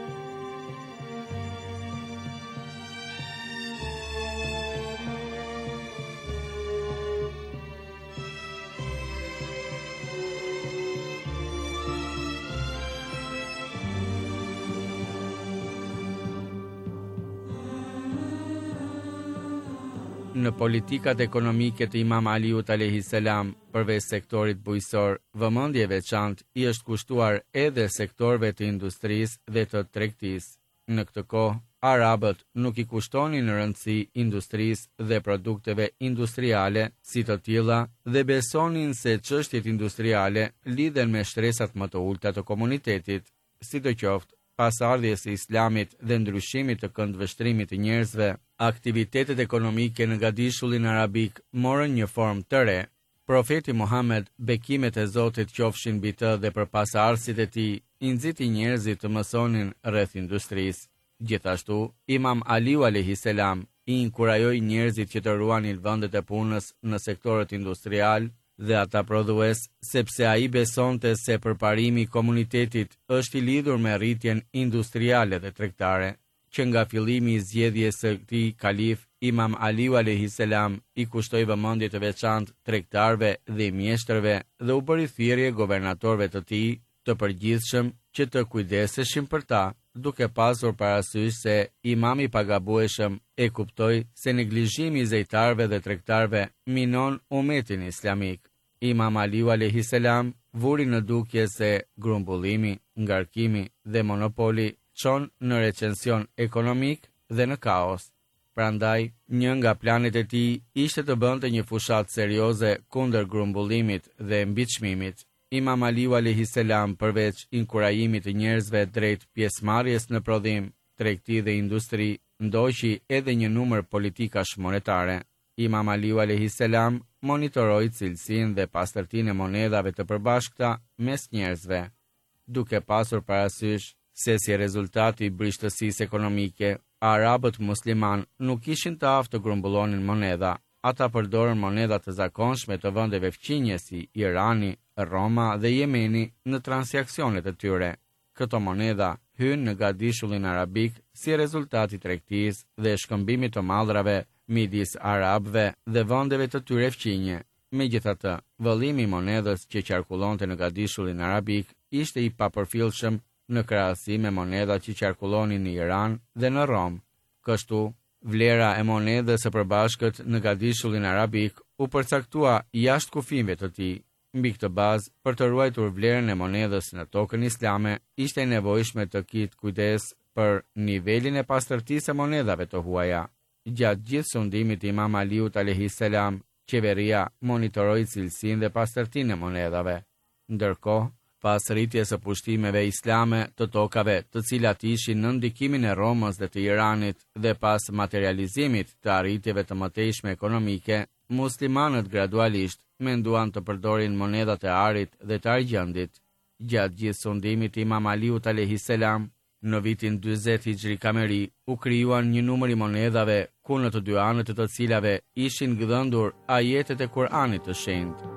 Në politikat ekonomike të Imam Aliut alayhis salam, përveç sektorit bujqësor, vëmendje veçantë i është kushtuar edhe sektorëve të industrisë dhe të tregtisë. Në këtë kohë, arabët nuk i kushtonin rëndësi industrisë dhe produkteve industriale si të tilla dhe besonin se çështjet industriale lidhen me shtresat më të ulta të komunitetit. Sidoqoftë, pas ardhjes së Islamit dhe ndryshimit të këndvështrimit të njerëzve, aktivitetet ekonomike në Gadishullin Arabik morën një formë të re. Profeti Muhammed, bekimet e Zotit qofshin mbi të dhe përpasardhësit e tij, i nxiti njerëzit të mësonin rreth industrisë. Gjithashtu, Imam Aliu alayhis salam i inkurajoi njerëzit që të ruanin vendet e punës në sektorët industrial dhe ata prodhues, sepse ai besonte se përparimi i komunitetit është i lidhur me rritjen industriale dhe tregtare, që nga fillimi i zgjedhjes së këtij kalif, Imam Aliu alayhis salam i kushtoi vëmendje të veçantë tregtarëve dhe mjeshtërve dhe u bëri thirrje guvernatorëve të tij të përgjithshëm që të kujdeseshin për ta, duke pasur parasysh se imami i pagabueshëm e kuptoi se neglizhimi i zejtarëve dhe tregtarëve minon umetin islamik. Imam Aliu alayhis salam vuri në dukje se grumbullimi, ngarkimi dhe monopoli çon në recension ekonomik dhe në kaos. Prandaj, një nga planet e tij ishte të bënte një fushat serioze kundër grumbullimit dhe mbiçmimit. Imam Aliu alayhis salam, përveç inkurajimit të njerëzve drejt pjesëmarrjes në prodhim, tregti dhe industri, ndoqi edhe një numër politikash monetare. Imam Aliu alayhis salam monitoroi cilësinë dhe pastërtinë e monedhave të përbashkëta mes njerëzve, duke pasur parasysh se si rezultati i brishtësisë ekonomike, arabët musliman nuk ishin të aftë të grumbullonin monedha. Ata përdorën monedha të zakonshme të vendeve fqinje si Irani, Roma dhe Jemeni në transaksionet e tyre. Këto monedha hynë në Gadishullin Arabik si rezultat i tregtisë dhe shkëmbimit të mallrave midis arabëve dhe vendeve të tyre fqinje. Megjithatë, vëllimi i monedhës që qarkullonte në Gadishullin Arabik ishte i papërfillshëm në krahasim me monedhat që qarkullonin në Iran dhe në Rom. Kështu, vlera e monedhës së përbashkët në Gadishullin Arabik u përcaktua jashtë kufijve të tij. Mbi këtë bazë, për të ruajtur vlerën e monedhës në tokën islame, ishte e nevojshme të kitë kujdes për nivelin e pastërtisë së monedhave të huaja. Gjatë gjithë sundimit të Imam Aliut alayhis salam, qeveria monitoroi cilësinë dhe pastërtinë e monedhave. Ndërkohë, pas rritjes së pushtimeve islame të tokave, të cilat ishin në ndikimin e Romës dhe të Iranit, dhe pas materializimit të arritjeve të mëtejshme ekonomike, muslimanët gradualisht menduan të përdorin monedhat e arit dhe të argjendit. Gjatë gjithë sundimit të Imam Aliut alayhis salam, në vitin dyzet hijri kameri, u krijuan një numër i monedhave ku në të dy anët të të cilave ishin gdhëndur ajetet e Kur'anit të shenjtë.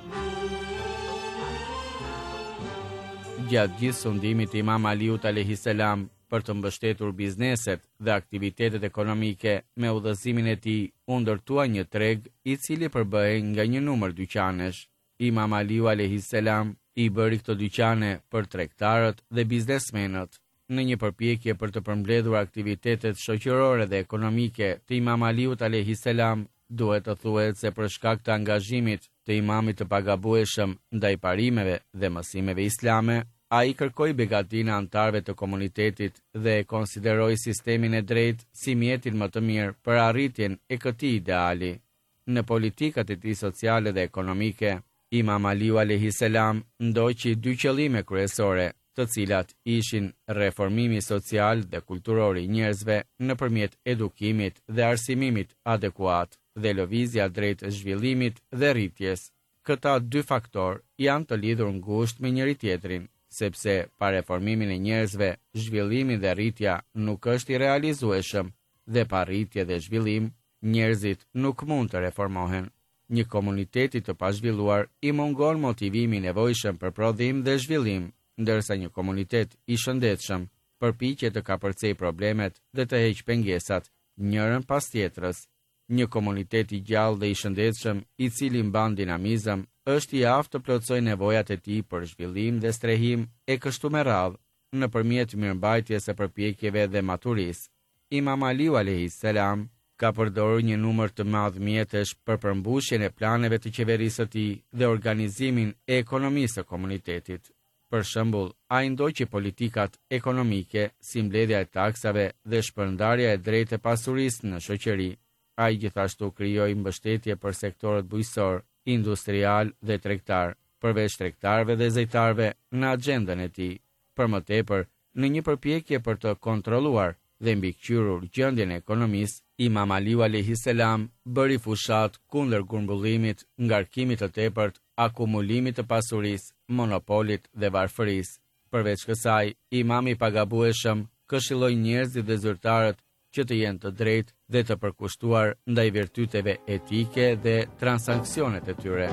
Gjatë gjithë sundimit të Imam Aliut alayhis salam, për të mbështetur bizneset dhe aktivitetet ekonomike me udhëzimin e tij u ndërtua një treg i cili përbëhej nga një numër dyqanesh. Imam Aliu alayhis salam i bëri këto dyqane për tregtarët dhe biznesmenët. Në një përpjekje për të përmbledhur aktivitetet shoqërore dhe ekonomike të Imam Aliut alayhis salam, duhet të thuhet se për shkak të angazhimit të imamit të pagabueshëm ndaj parimeve dhe mësimeve islame, ai kërkoi begatinë anëtarëve të komunitetit dhe e konsideroi sistemin e drejtë si mjetin më të mirë për arritjen e këtij ideali. Në politikat e tij sociale dhe ekonomike, Imam Aliu alayhis salam ndoqi dy qëllime kryesore, të cilat ishin reformimi social dhe kulturor i njerëzve nëpërmjet edukimit dhe arsimimit adekuat dhe lëvizja drejt zhvillimit dhe rritjes. Këta dy faktor janë të lidhur ngushtë me njëri tjetrin, sepse pa reformimin e njerëzve, zhvillimi dhe rritja nuk është i realizueshëm dhe pa rritje dhe zhvillim, njerëzit nuk mund të reformohen. Një komuniteti të pazhvilluar i mungon motivimi i nevojshëm për prodhim dhe zhvillim, ndërsa një komunitet i shëndetshëm përpiqet të kapërcej problemet dhe të heqë pengesat njërën pas tjetrës. Një komunitet i gjallë dhe i shëndetshëm, i cili mban dinamizëm, është i aftë të plotësojë nevojat e tij për zhvillim dhe strehim e kështu me radhë, nëpërmjet mirëmbajtjes së përpjekjeve dhe maturisë. Imam Aliu alayhis salam ka përdorur një numër të madh mjetesh për përmbushjen e planeve të qeverisë së tij dhe organizimin e ekonomisë së komunitetit. Për shembull, ai ndoqi politikat ekonomike si mbledhja e taksave dhe shpërndarja e drejtë e pasurisë në shoqëri. Ai gjithashtu krijoi mbështetje për sektorët bujqësor, industrial dhe tregtar, përveç tregtarëve dhe zejtarëve në agjendën e tij. Për më tepër, në një përpjekje për të kontrolluar dhe mbikëqyrur gjendjen e ekonomisë, Imam Aliu alayhis salam bëri fushat kundër grumbullimit, ngarkimit të tepërt, akumulimit të pasurisë, monopolit dhe varfërisë. Përveç kësaj, imami i pagabueshëm këshilloi njerëzit dhe zyrtarët që të jenë të drejtë dhe të përkushtuar ndaj virtyteve etike dhe transaksionet e tyre.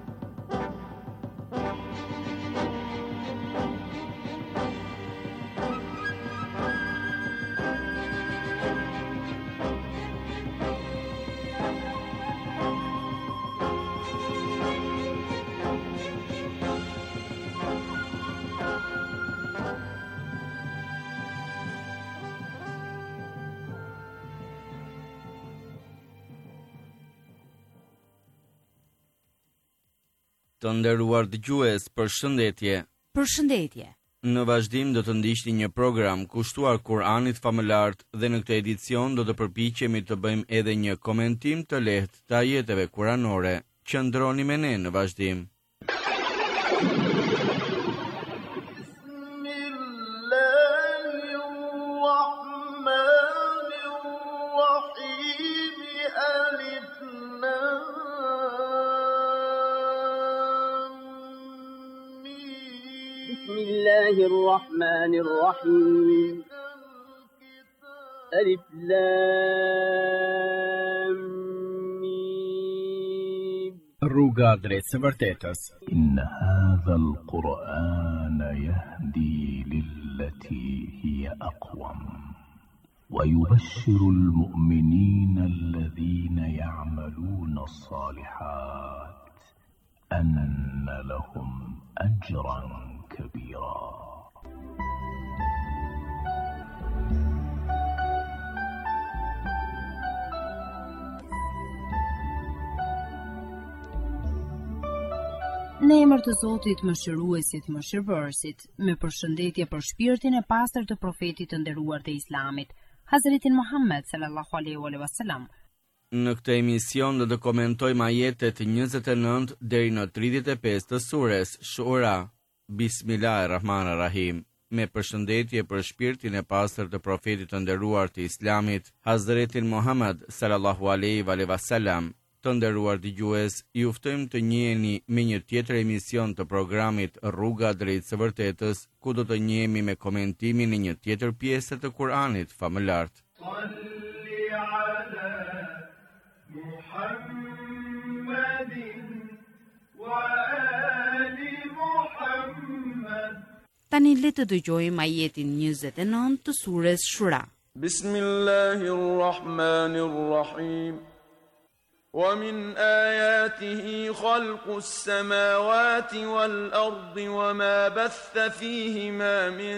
Të nderuar dëgjues, përshëndetje. Përshëndetje. Në vazhdim do të ndiqni një program kushtuar Kur'anit famëlart dhe në këtë edicion do të përpiqemi të bëjmë edhe një komentim të lehtë të ajeteve kuranore. Qëndroni me ne në vazhdim. بسم الله الرحمن الرحيم ألف لام ميم Rruga drejt së vërtetës. إن هذا القرآن يهدي للتي هي أقوم ويبشر المؤمنين الذين يعملون الصالحات أن لهم أجرا كبيرا. Në emër të Zotit mëshiruesit mëshirbërësit, me përshëndetje për shpirtin e pastër të profetit të nderuar të Islamit, Hazretin Muhammed sallallahu alaihi wasallam. Në këtë emision do të komentojmë ajetet njëzet e nëntë deri në tridhjetë e pesë të sures Shura. Bismillahirrahmanirrahim. Me përshëndetje për shpirtin e pastër të profetit të nderuar të Islamit, Hazretin Muhammed sallallahu alaihi wasallam. Të nderuar dëgjues, ju ftojmë të njiheni me një tjetër emision të programit Rruga drejt së vërtetës, ku do të njihemi me komentimin e një tjetër pjesë të Kuranit famëlart. Tani le të dëgjojmë ajetin njëzet e nëntë të surës Shura. Bismillahirrahmanirrahim. ومن آياته خلق السماوات والأرض وما بث فيهما من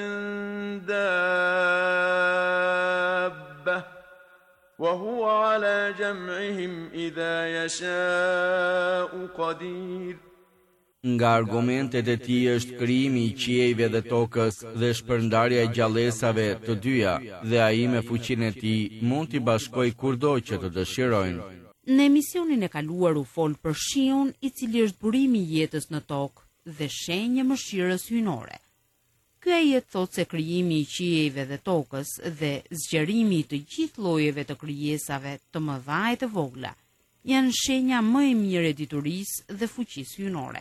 دابة وهو على جمعهم إذا يشاء قدير. Nga argumentet e tij është krijimi i qiejve dhe tokës dhe shpërndarja e gjallësave të dyja, dhe ai me fuqinë e tij mund t'i bashkojë kurdo që të dëshirojnë. Në emisionin e kaluar u fol për shiun, i cili është burimi i jetës në tokë dhe shenjë e mëshirës hyjnore. Ky ajet thotë se krijimi i qiejve dhe tokës dhe zgjerimi i të gjithë llojeve të krijesave të mëdha e të vogla janë shenja më e mirë e diturisë dhe fuqisë hyjnore.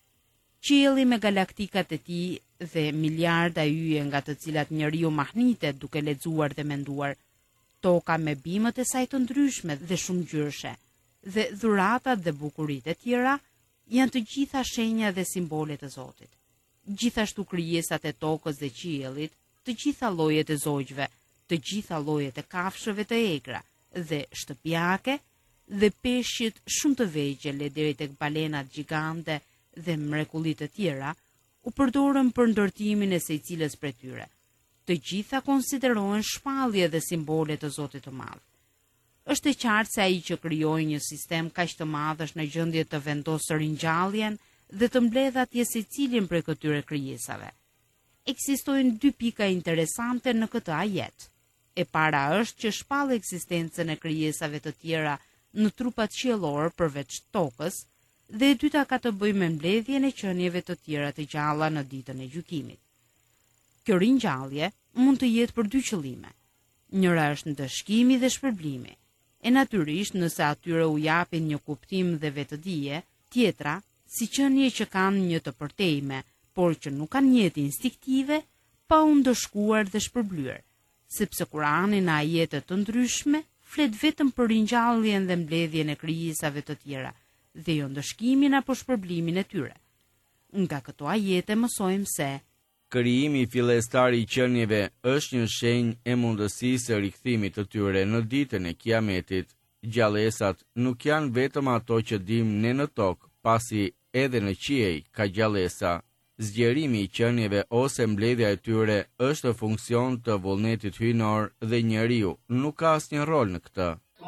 Qielli me galaktikat e tij dhe miliarda yje nga të cilat njeriu mahnitet duke lexuar dhe menduar, toka me bimët e saj të ndryshme dhe shumë ngjyrshe, dhe dhuratat dhe bukuritë e tjera janë të gjitha shenja dhe simbole të Zotit. Gjithashtu krijesat e tokës dhe qiellit, të gjitha llojet e zogjve, të gjitha llojet e kafshëve të egra dhe shtëpiake dhe peshqit shumë të vegjël deri tek balenat gjigante dhe mrekullitë të tjera u përdorën për ndërtimin e secilës prej tyre. Të gjitha konsiderohen shpallje dhe simbole të Zotit të Madh. Është e qartë se ai që krijoi një sistem kaq të madh është në gjendje të vendosë ringjalljen dhe të mbledh atje secilin prej këtyre krijesave. Ekzistojnë dy pika interesante në këtë ajet. E para është që shpall ekzistencën e krijesave të tjera në trupat qiellor përveç tokës, dhe e dyta ka të bëjë me mbledhjen e qenieve të tjera të gjalla në ditën e gjykimit. Kjo ringjallje mund të jetë për dy qëllime. Njëra është ndëshkimi dhe shpërblimi, e natyrisht nëse atyre u japin një kuptim dhe vetëdije, tjetra, si qenie që kanë një të përtejme, por që nuk kanë jetë instiktive, pa u ndëshkuar dhe shpërblyer, sepse Kurani në ajete të ndryshme flet vetëm për ringjalljen dhe mbledhjen e krijesave të tjera, dhe jo ndëshkimin apo shpërblimin e tyre. Nga këto ajete mësojmë se krijimi fillestar i qenieve është një shenjë e mundësisë së rikthimit të tyre në ditën e Kiametit. Gjallësat nuk janë vetëm ato që dim ne në tokë, pasi edhe në qiej ka gjallësa. Zgjerimi i qenieve ose mbledhja e tyre është funksion të vullnetit hyjnor dhe njeriu nuk ka asnjë rol në këtë.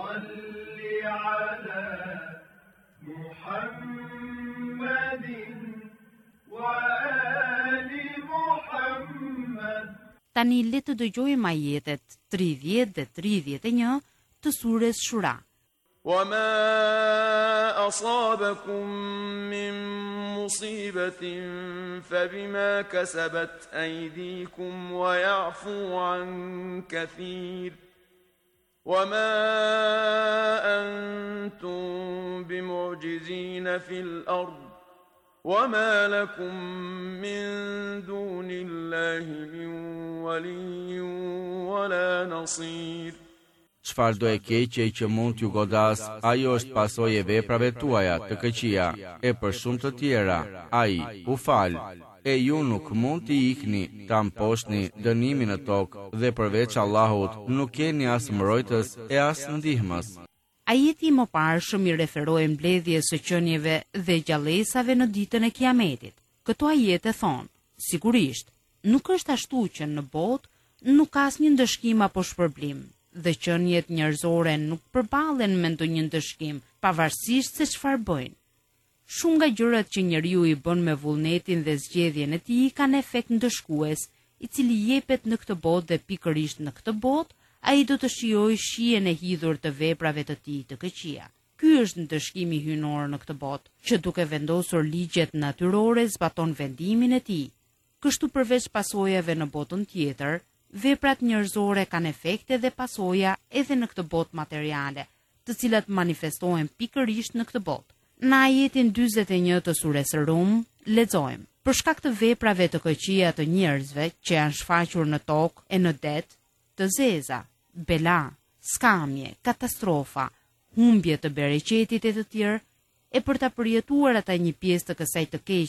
Tani le të dëgjojmë ajetet tridhjetë dhe tridhjetë e një të surës Shura. وما أصابكم من مصيبة فبما كسبت أيديكم ويعفو عن كثير وما أنتم بمعجزين في الأرض وما لكم من دون الله من ولي ولا نصير. Çfarë do e keqe që mund t'ju godas, ajo është pasojë e veprave tuaja të këqija, e për shumë të tjera, ai u fal, e ju nuk mund t'i ikni, ta mposhtni dënimin në tokë, dhe përveç Allahut nuk keni as mbrojtës e as ndihmës. Ajeti më parshëm i referoi mbledhjes së qenieve dhe gjallësave në ditën e Kiametit. Këto ajete thonë, sigurisht, nuk është ashtu që në botë nuk ka asnjë ndëshkim apo shpërblim, dhe qeniet njerëzore nuk përballen me ndonjë ndëshkim, pavarësisht se çfarë bëjnë. Shumë nga gjërat që njeriu i bën me vullnetin dhe zgjedhjen e tij kanë efekt ndëshkues, i cili jepet në këtë botë dhe pikërisht në këtë botë ai do të shijojë shijen e hidhur të veprave të tij të këqija. Ky është ndëshkimi hyjnor në këtë botë, që duke vendosur ligjet natyrore zbaton vendimin e tij. Kështu përveç pasojave në botën tjetër, veprat njerëzore kanë efekte dhe pasoja edhe në këtë botë materiale, të cilat manifestohen pikërisht në këtë botë. Në ajetin dyzet e një të surës Rum, lexojmë: për shkak të veprave të këqija të njerëzve që janë shfaqur në tokë e në det, të zeza, bela, skamje, katastrofa, humbje të bereqetit e të tjerë, e për ta përjetuar ata një pjesë të kësaj të keqe,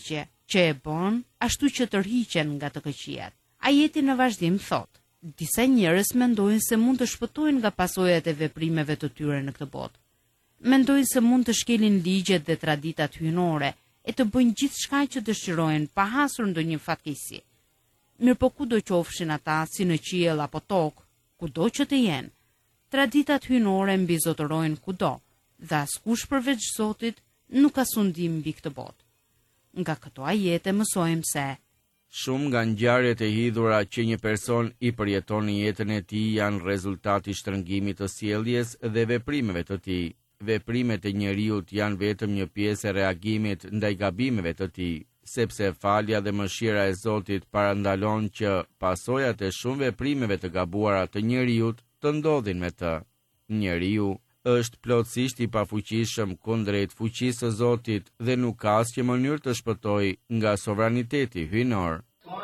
që e bën ashtu që tërhiqen nga të këqijat. Ajeti në vazhdim thot: disa njerëz mendojnë se mund të shpëtojnë nga pasojat e veprimeve të tyre në këtë botë. Mendojnë se mund të shkelin ligjet dhe traditat hyjnore e të bëjnë gjithçka që dëshirojnë pa hasur ndonjë fatkeqësi. Mirë po kudo qofshin ata, si në qiell apo tokë, kudo që të jenë, traditat hyjnore mbizotërojnë kudo, dhe askush përveç Zotit nuk ka sundim mbi këtë botë. Nga këto ajete mësojmë se shumë nga ngjarjet e hidhura që një person i përjeton në jetën e tij janë rezultati i shtrëngimit të sjelljes dhe veprimeve të tij. Veprimet e njeriut janë vetëm një pjesë e reagimit ndaj gabimeve të tij, sepse falja dhe mëshira e Zotit parandalon që pasojat e shumë veprimeve të gabuara të njeriut të ndodhin me të. Njeriu është plotësisht i pafuqishëm kundrejt fuqisë së Zotit dhe nuk ka asnjë mënyrë të shpëtojë nga sovraniteti hyjnor.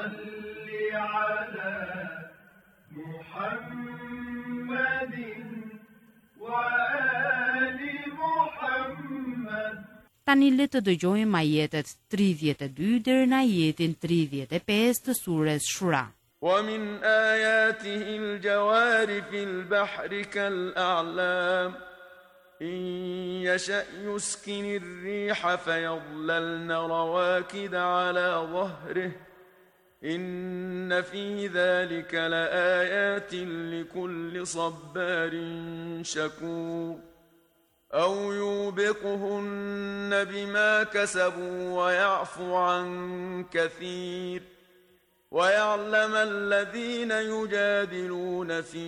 Tani le të dëgjojmë ajetet tridhjetë e dy deri në ajetin tridhjetë e pesë të surës Shura. ومن آياته الجوار في البحر كالأعلام إن يشأ يسكن الريح فيظللن رواكد على ظهره إن في ذلك لآيات لكل صبار شكور أو يوبقهن بما كسبوا ويعفو عن كثير ويعلم الذين يجادلون في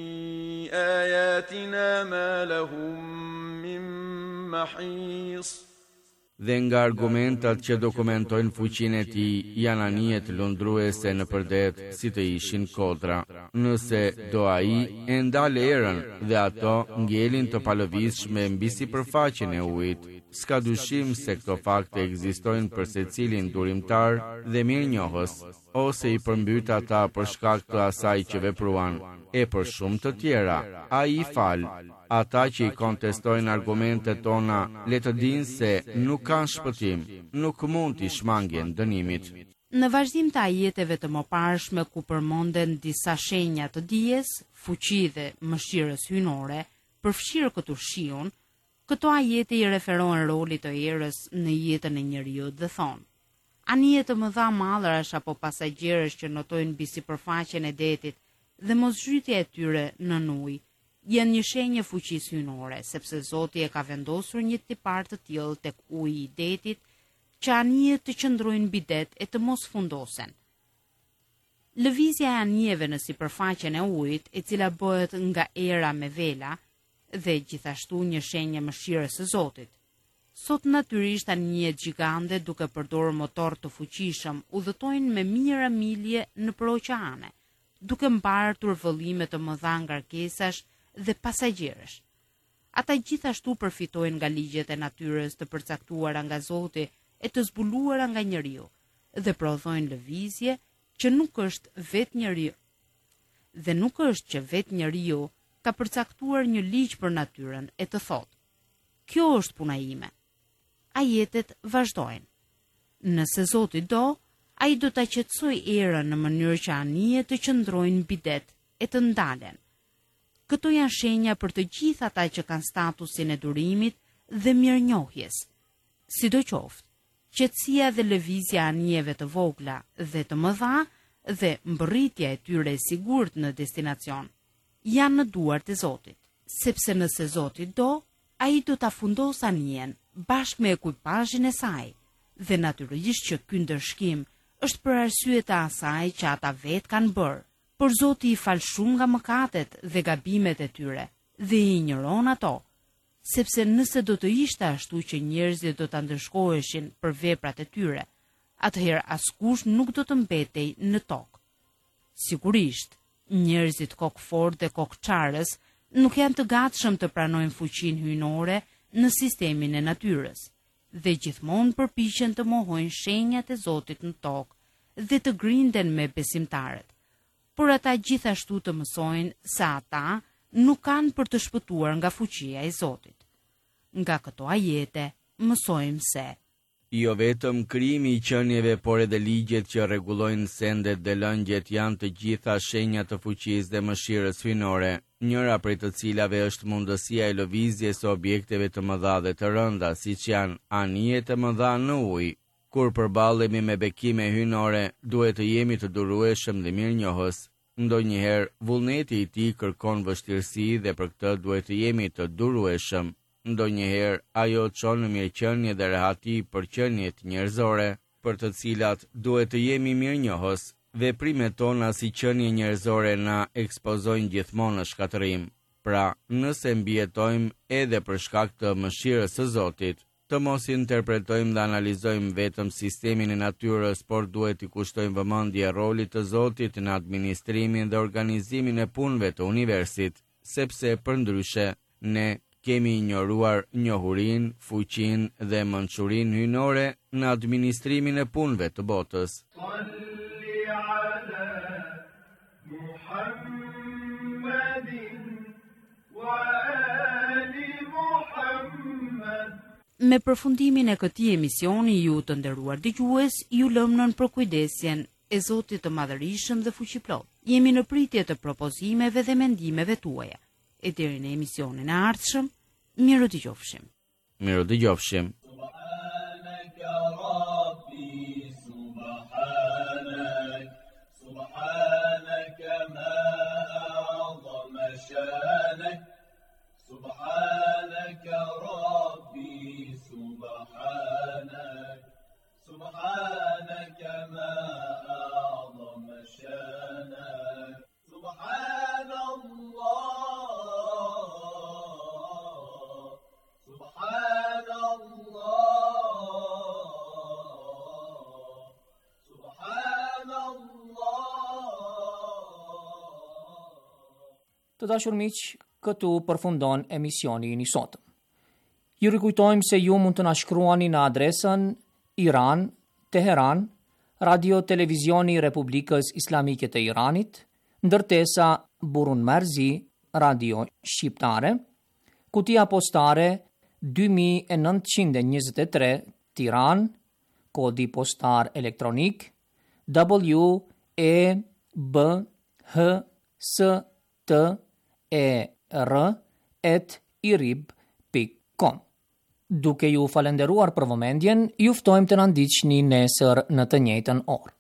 آياتنا ما لهم من محيص. Dhe nga argumentat që dokumentojnë fuqinë e tij janë anijet lundruese në përdet si të ishin kodra. Nëse do ai e ndal erën dhe ato ngelin të palëvizshme mbi sipërfaqen e ujit, s'ka dyshim se këto fakte ekzistojnë për secilin durimtar dhe mirënjohës, ose i përmbyt ata për shkak të asaj që vepruan, e për shumë të tjera. Ai i fal. Ata që i kontestojnë argumentet tona le të dinë se nuk kanë shpëtim, nuk mund t'i shmangin dënimit. Në vazhdim të ajeteve të mëparshme ku përmenden disa shenja të dijes, fuqi dhe mëshirës hyjnore, përfshirë këtu shiun, këto ajete i referohen rolit të erës në jetën e njeriut dhe thonë: anije të mëdha mallrash apo pasagjerësh që notojnë mbi sipërfaqen e detit dhe moszhytja e tyre në ujë janë një shenjë fuqisë hyjnore, sepse Zoti e ka vendosur një tipar të tillë tek uji i detit që anijet të qëndrojnë mbi det e të mos fundosen. Lëvizja e anijeve në sipërfaqen e ujit, e cila bëhet nga era me vela, dhe gjithashtu një shenjë mëshirës së Zotit. Sot natyrisht anijet gjigande duke përdorur motor të fuqishëm udhëtojnë me mijëra milje nëpër oqeane, duke mbartur vëllime të mëdha ngarkesash dhe pasagjerësh. Ata gjithashtu përfitojnë nga ligjet e natyrës të përcaktuara nga Zoti e të zbuluara nga njeriu dhe prodhojnë lëvizje që nuk është vetë njeriu. Dhe nuk është që vetë njeriu ka përcaktuar një ligj për natyrën e të thotë: kjo është puna ime. Ajetet vazhdojnë: nëse Zoti do, ai do ta qetësojë erën në mënyrë që anijet të qëndrojnë mbi det e të ndalen. Këto janë shenja për të gjithë ata që kanë statusin e durimit dhe mirënjohjes. Sidoqoftë, qetësia dhe lëvizja e anijeve të vogla dhe të mëdha dhe mbërritja e tyre e sigurt në destinacion janë në duart e Zotit, sepse nëse Zoti do, ai do ta fundosë anijen bashkë me ekuipazhin e saj, dhe natyrisht që ky ndërshkim është për arsye të asaj që ata vetë kanë bërë. Por Zoti i fal shumë nga mëkatet dhe gabimet e tyre dhe i injoron ato, sepse nëse do të ishte ashtu që njerëzit do ta ndërshkoheshin për veprat e tyre, atëherë askush nuk do të mbetej në tokë. Sigurisht, njerëzit kokfort dhe kokçarës nuk janë të gatshëm të pranojnë fuqinë hyjnore në sistemin e natyrës dhe gjithmonë përpiqen të mohojnë shenjat e Zotit në tokë dhe të grinden me besimtarët. Por ata gjithashtu të mësojnë se ata nuk kanë për të shpëtuar nga fuqia e Zotit. Nga këto ajete mësojmë se Jo vetëm krijimi i qenieve, por edhe ligjet që rregullojnë sendet dhe lëngjet janë të gjitha shenja të fuqisë dhe mëshirës hyjnore, njëra prej të cilave është mundësia e lëvizjes së objekteve të mëdha dhe të rënda, siç janë anijet e mëdha në ujë. Kur përballemi me bekime hyjnore, duhet të jemi të durueshëm dhe mirënjohës. Ndonjëherë vullneti i tij kërkon vështirësi dhe për këtë duhet të jemi të durueshëm. Ndonjëherë ajo çon në mirëqenie dhe rehati për qeniet njerëzore, për të cilat duhet të jemi mirënjohës. Veprimet tona si qenie njerëzore na ekspozojnë gjithmonë në shkatërim. Pra, nëse mbijetojmë edhe për shkak të mëshirës së Zotit, të mos interpretojmë dhe analizojmë vetëm sistemin e natyrës, por duhet i kushtojmë vëmendje rolit të Zotit në administrimin dhe organizimin e punëve të universit, sepse përndryshe ne kemi ignoruar njohurinë, fuqinë dhe mençurinë hyjnore në administrimin e punëve të botës. Me përfundimin e këtij emisioni, ju të nderuar dëgjues, ju lëm nën përkujdesjen e Zotit të Madhërisëm dhe Fuqiplot. Jemi në pritje të propozimeve dhe mendimeve tuaja. E deri në emisionin e ardhshëm, miru dëgjofshim. Miru dëgjofshim. Të dashur miq, këtu përfundon emisioni i sotëm. Ju rikujtojmë se ju mund të na shkruani në adresën Iran, Teheran, Radio Televizioni i Republikës Islamike të Iranit, ndërtesa Burun Merzi, Radio Shqiptare, kutia postare dy mijë e nëntëqind e njëzet e tre, Tiranë, kodi postar elektronik W E B H S T E R at irib pikë com. Duke ju falenderuar për vëmendjen, ju ftojmë të na ndiqni nesër në të njëjtën orë.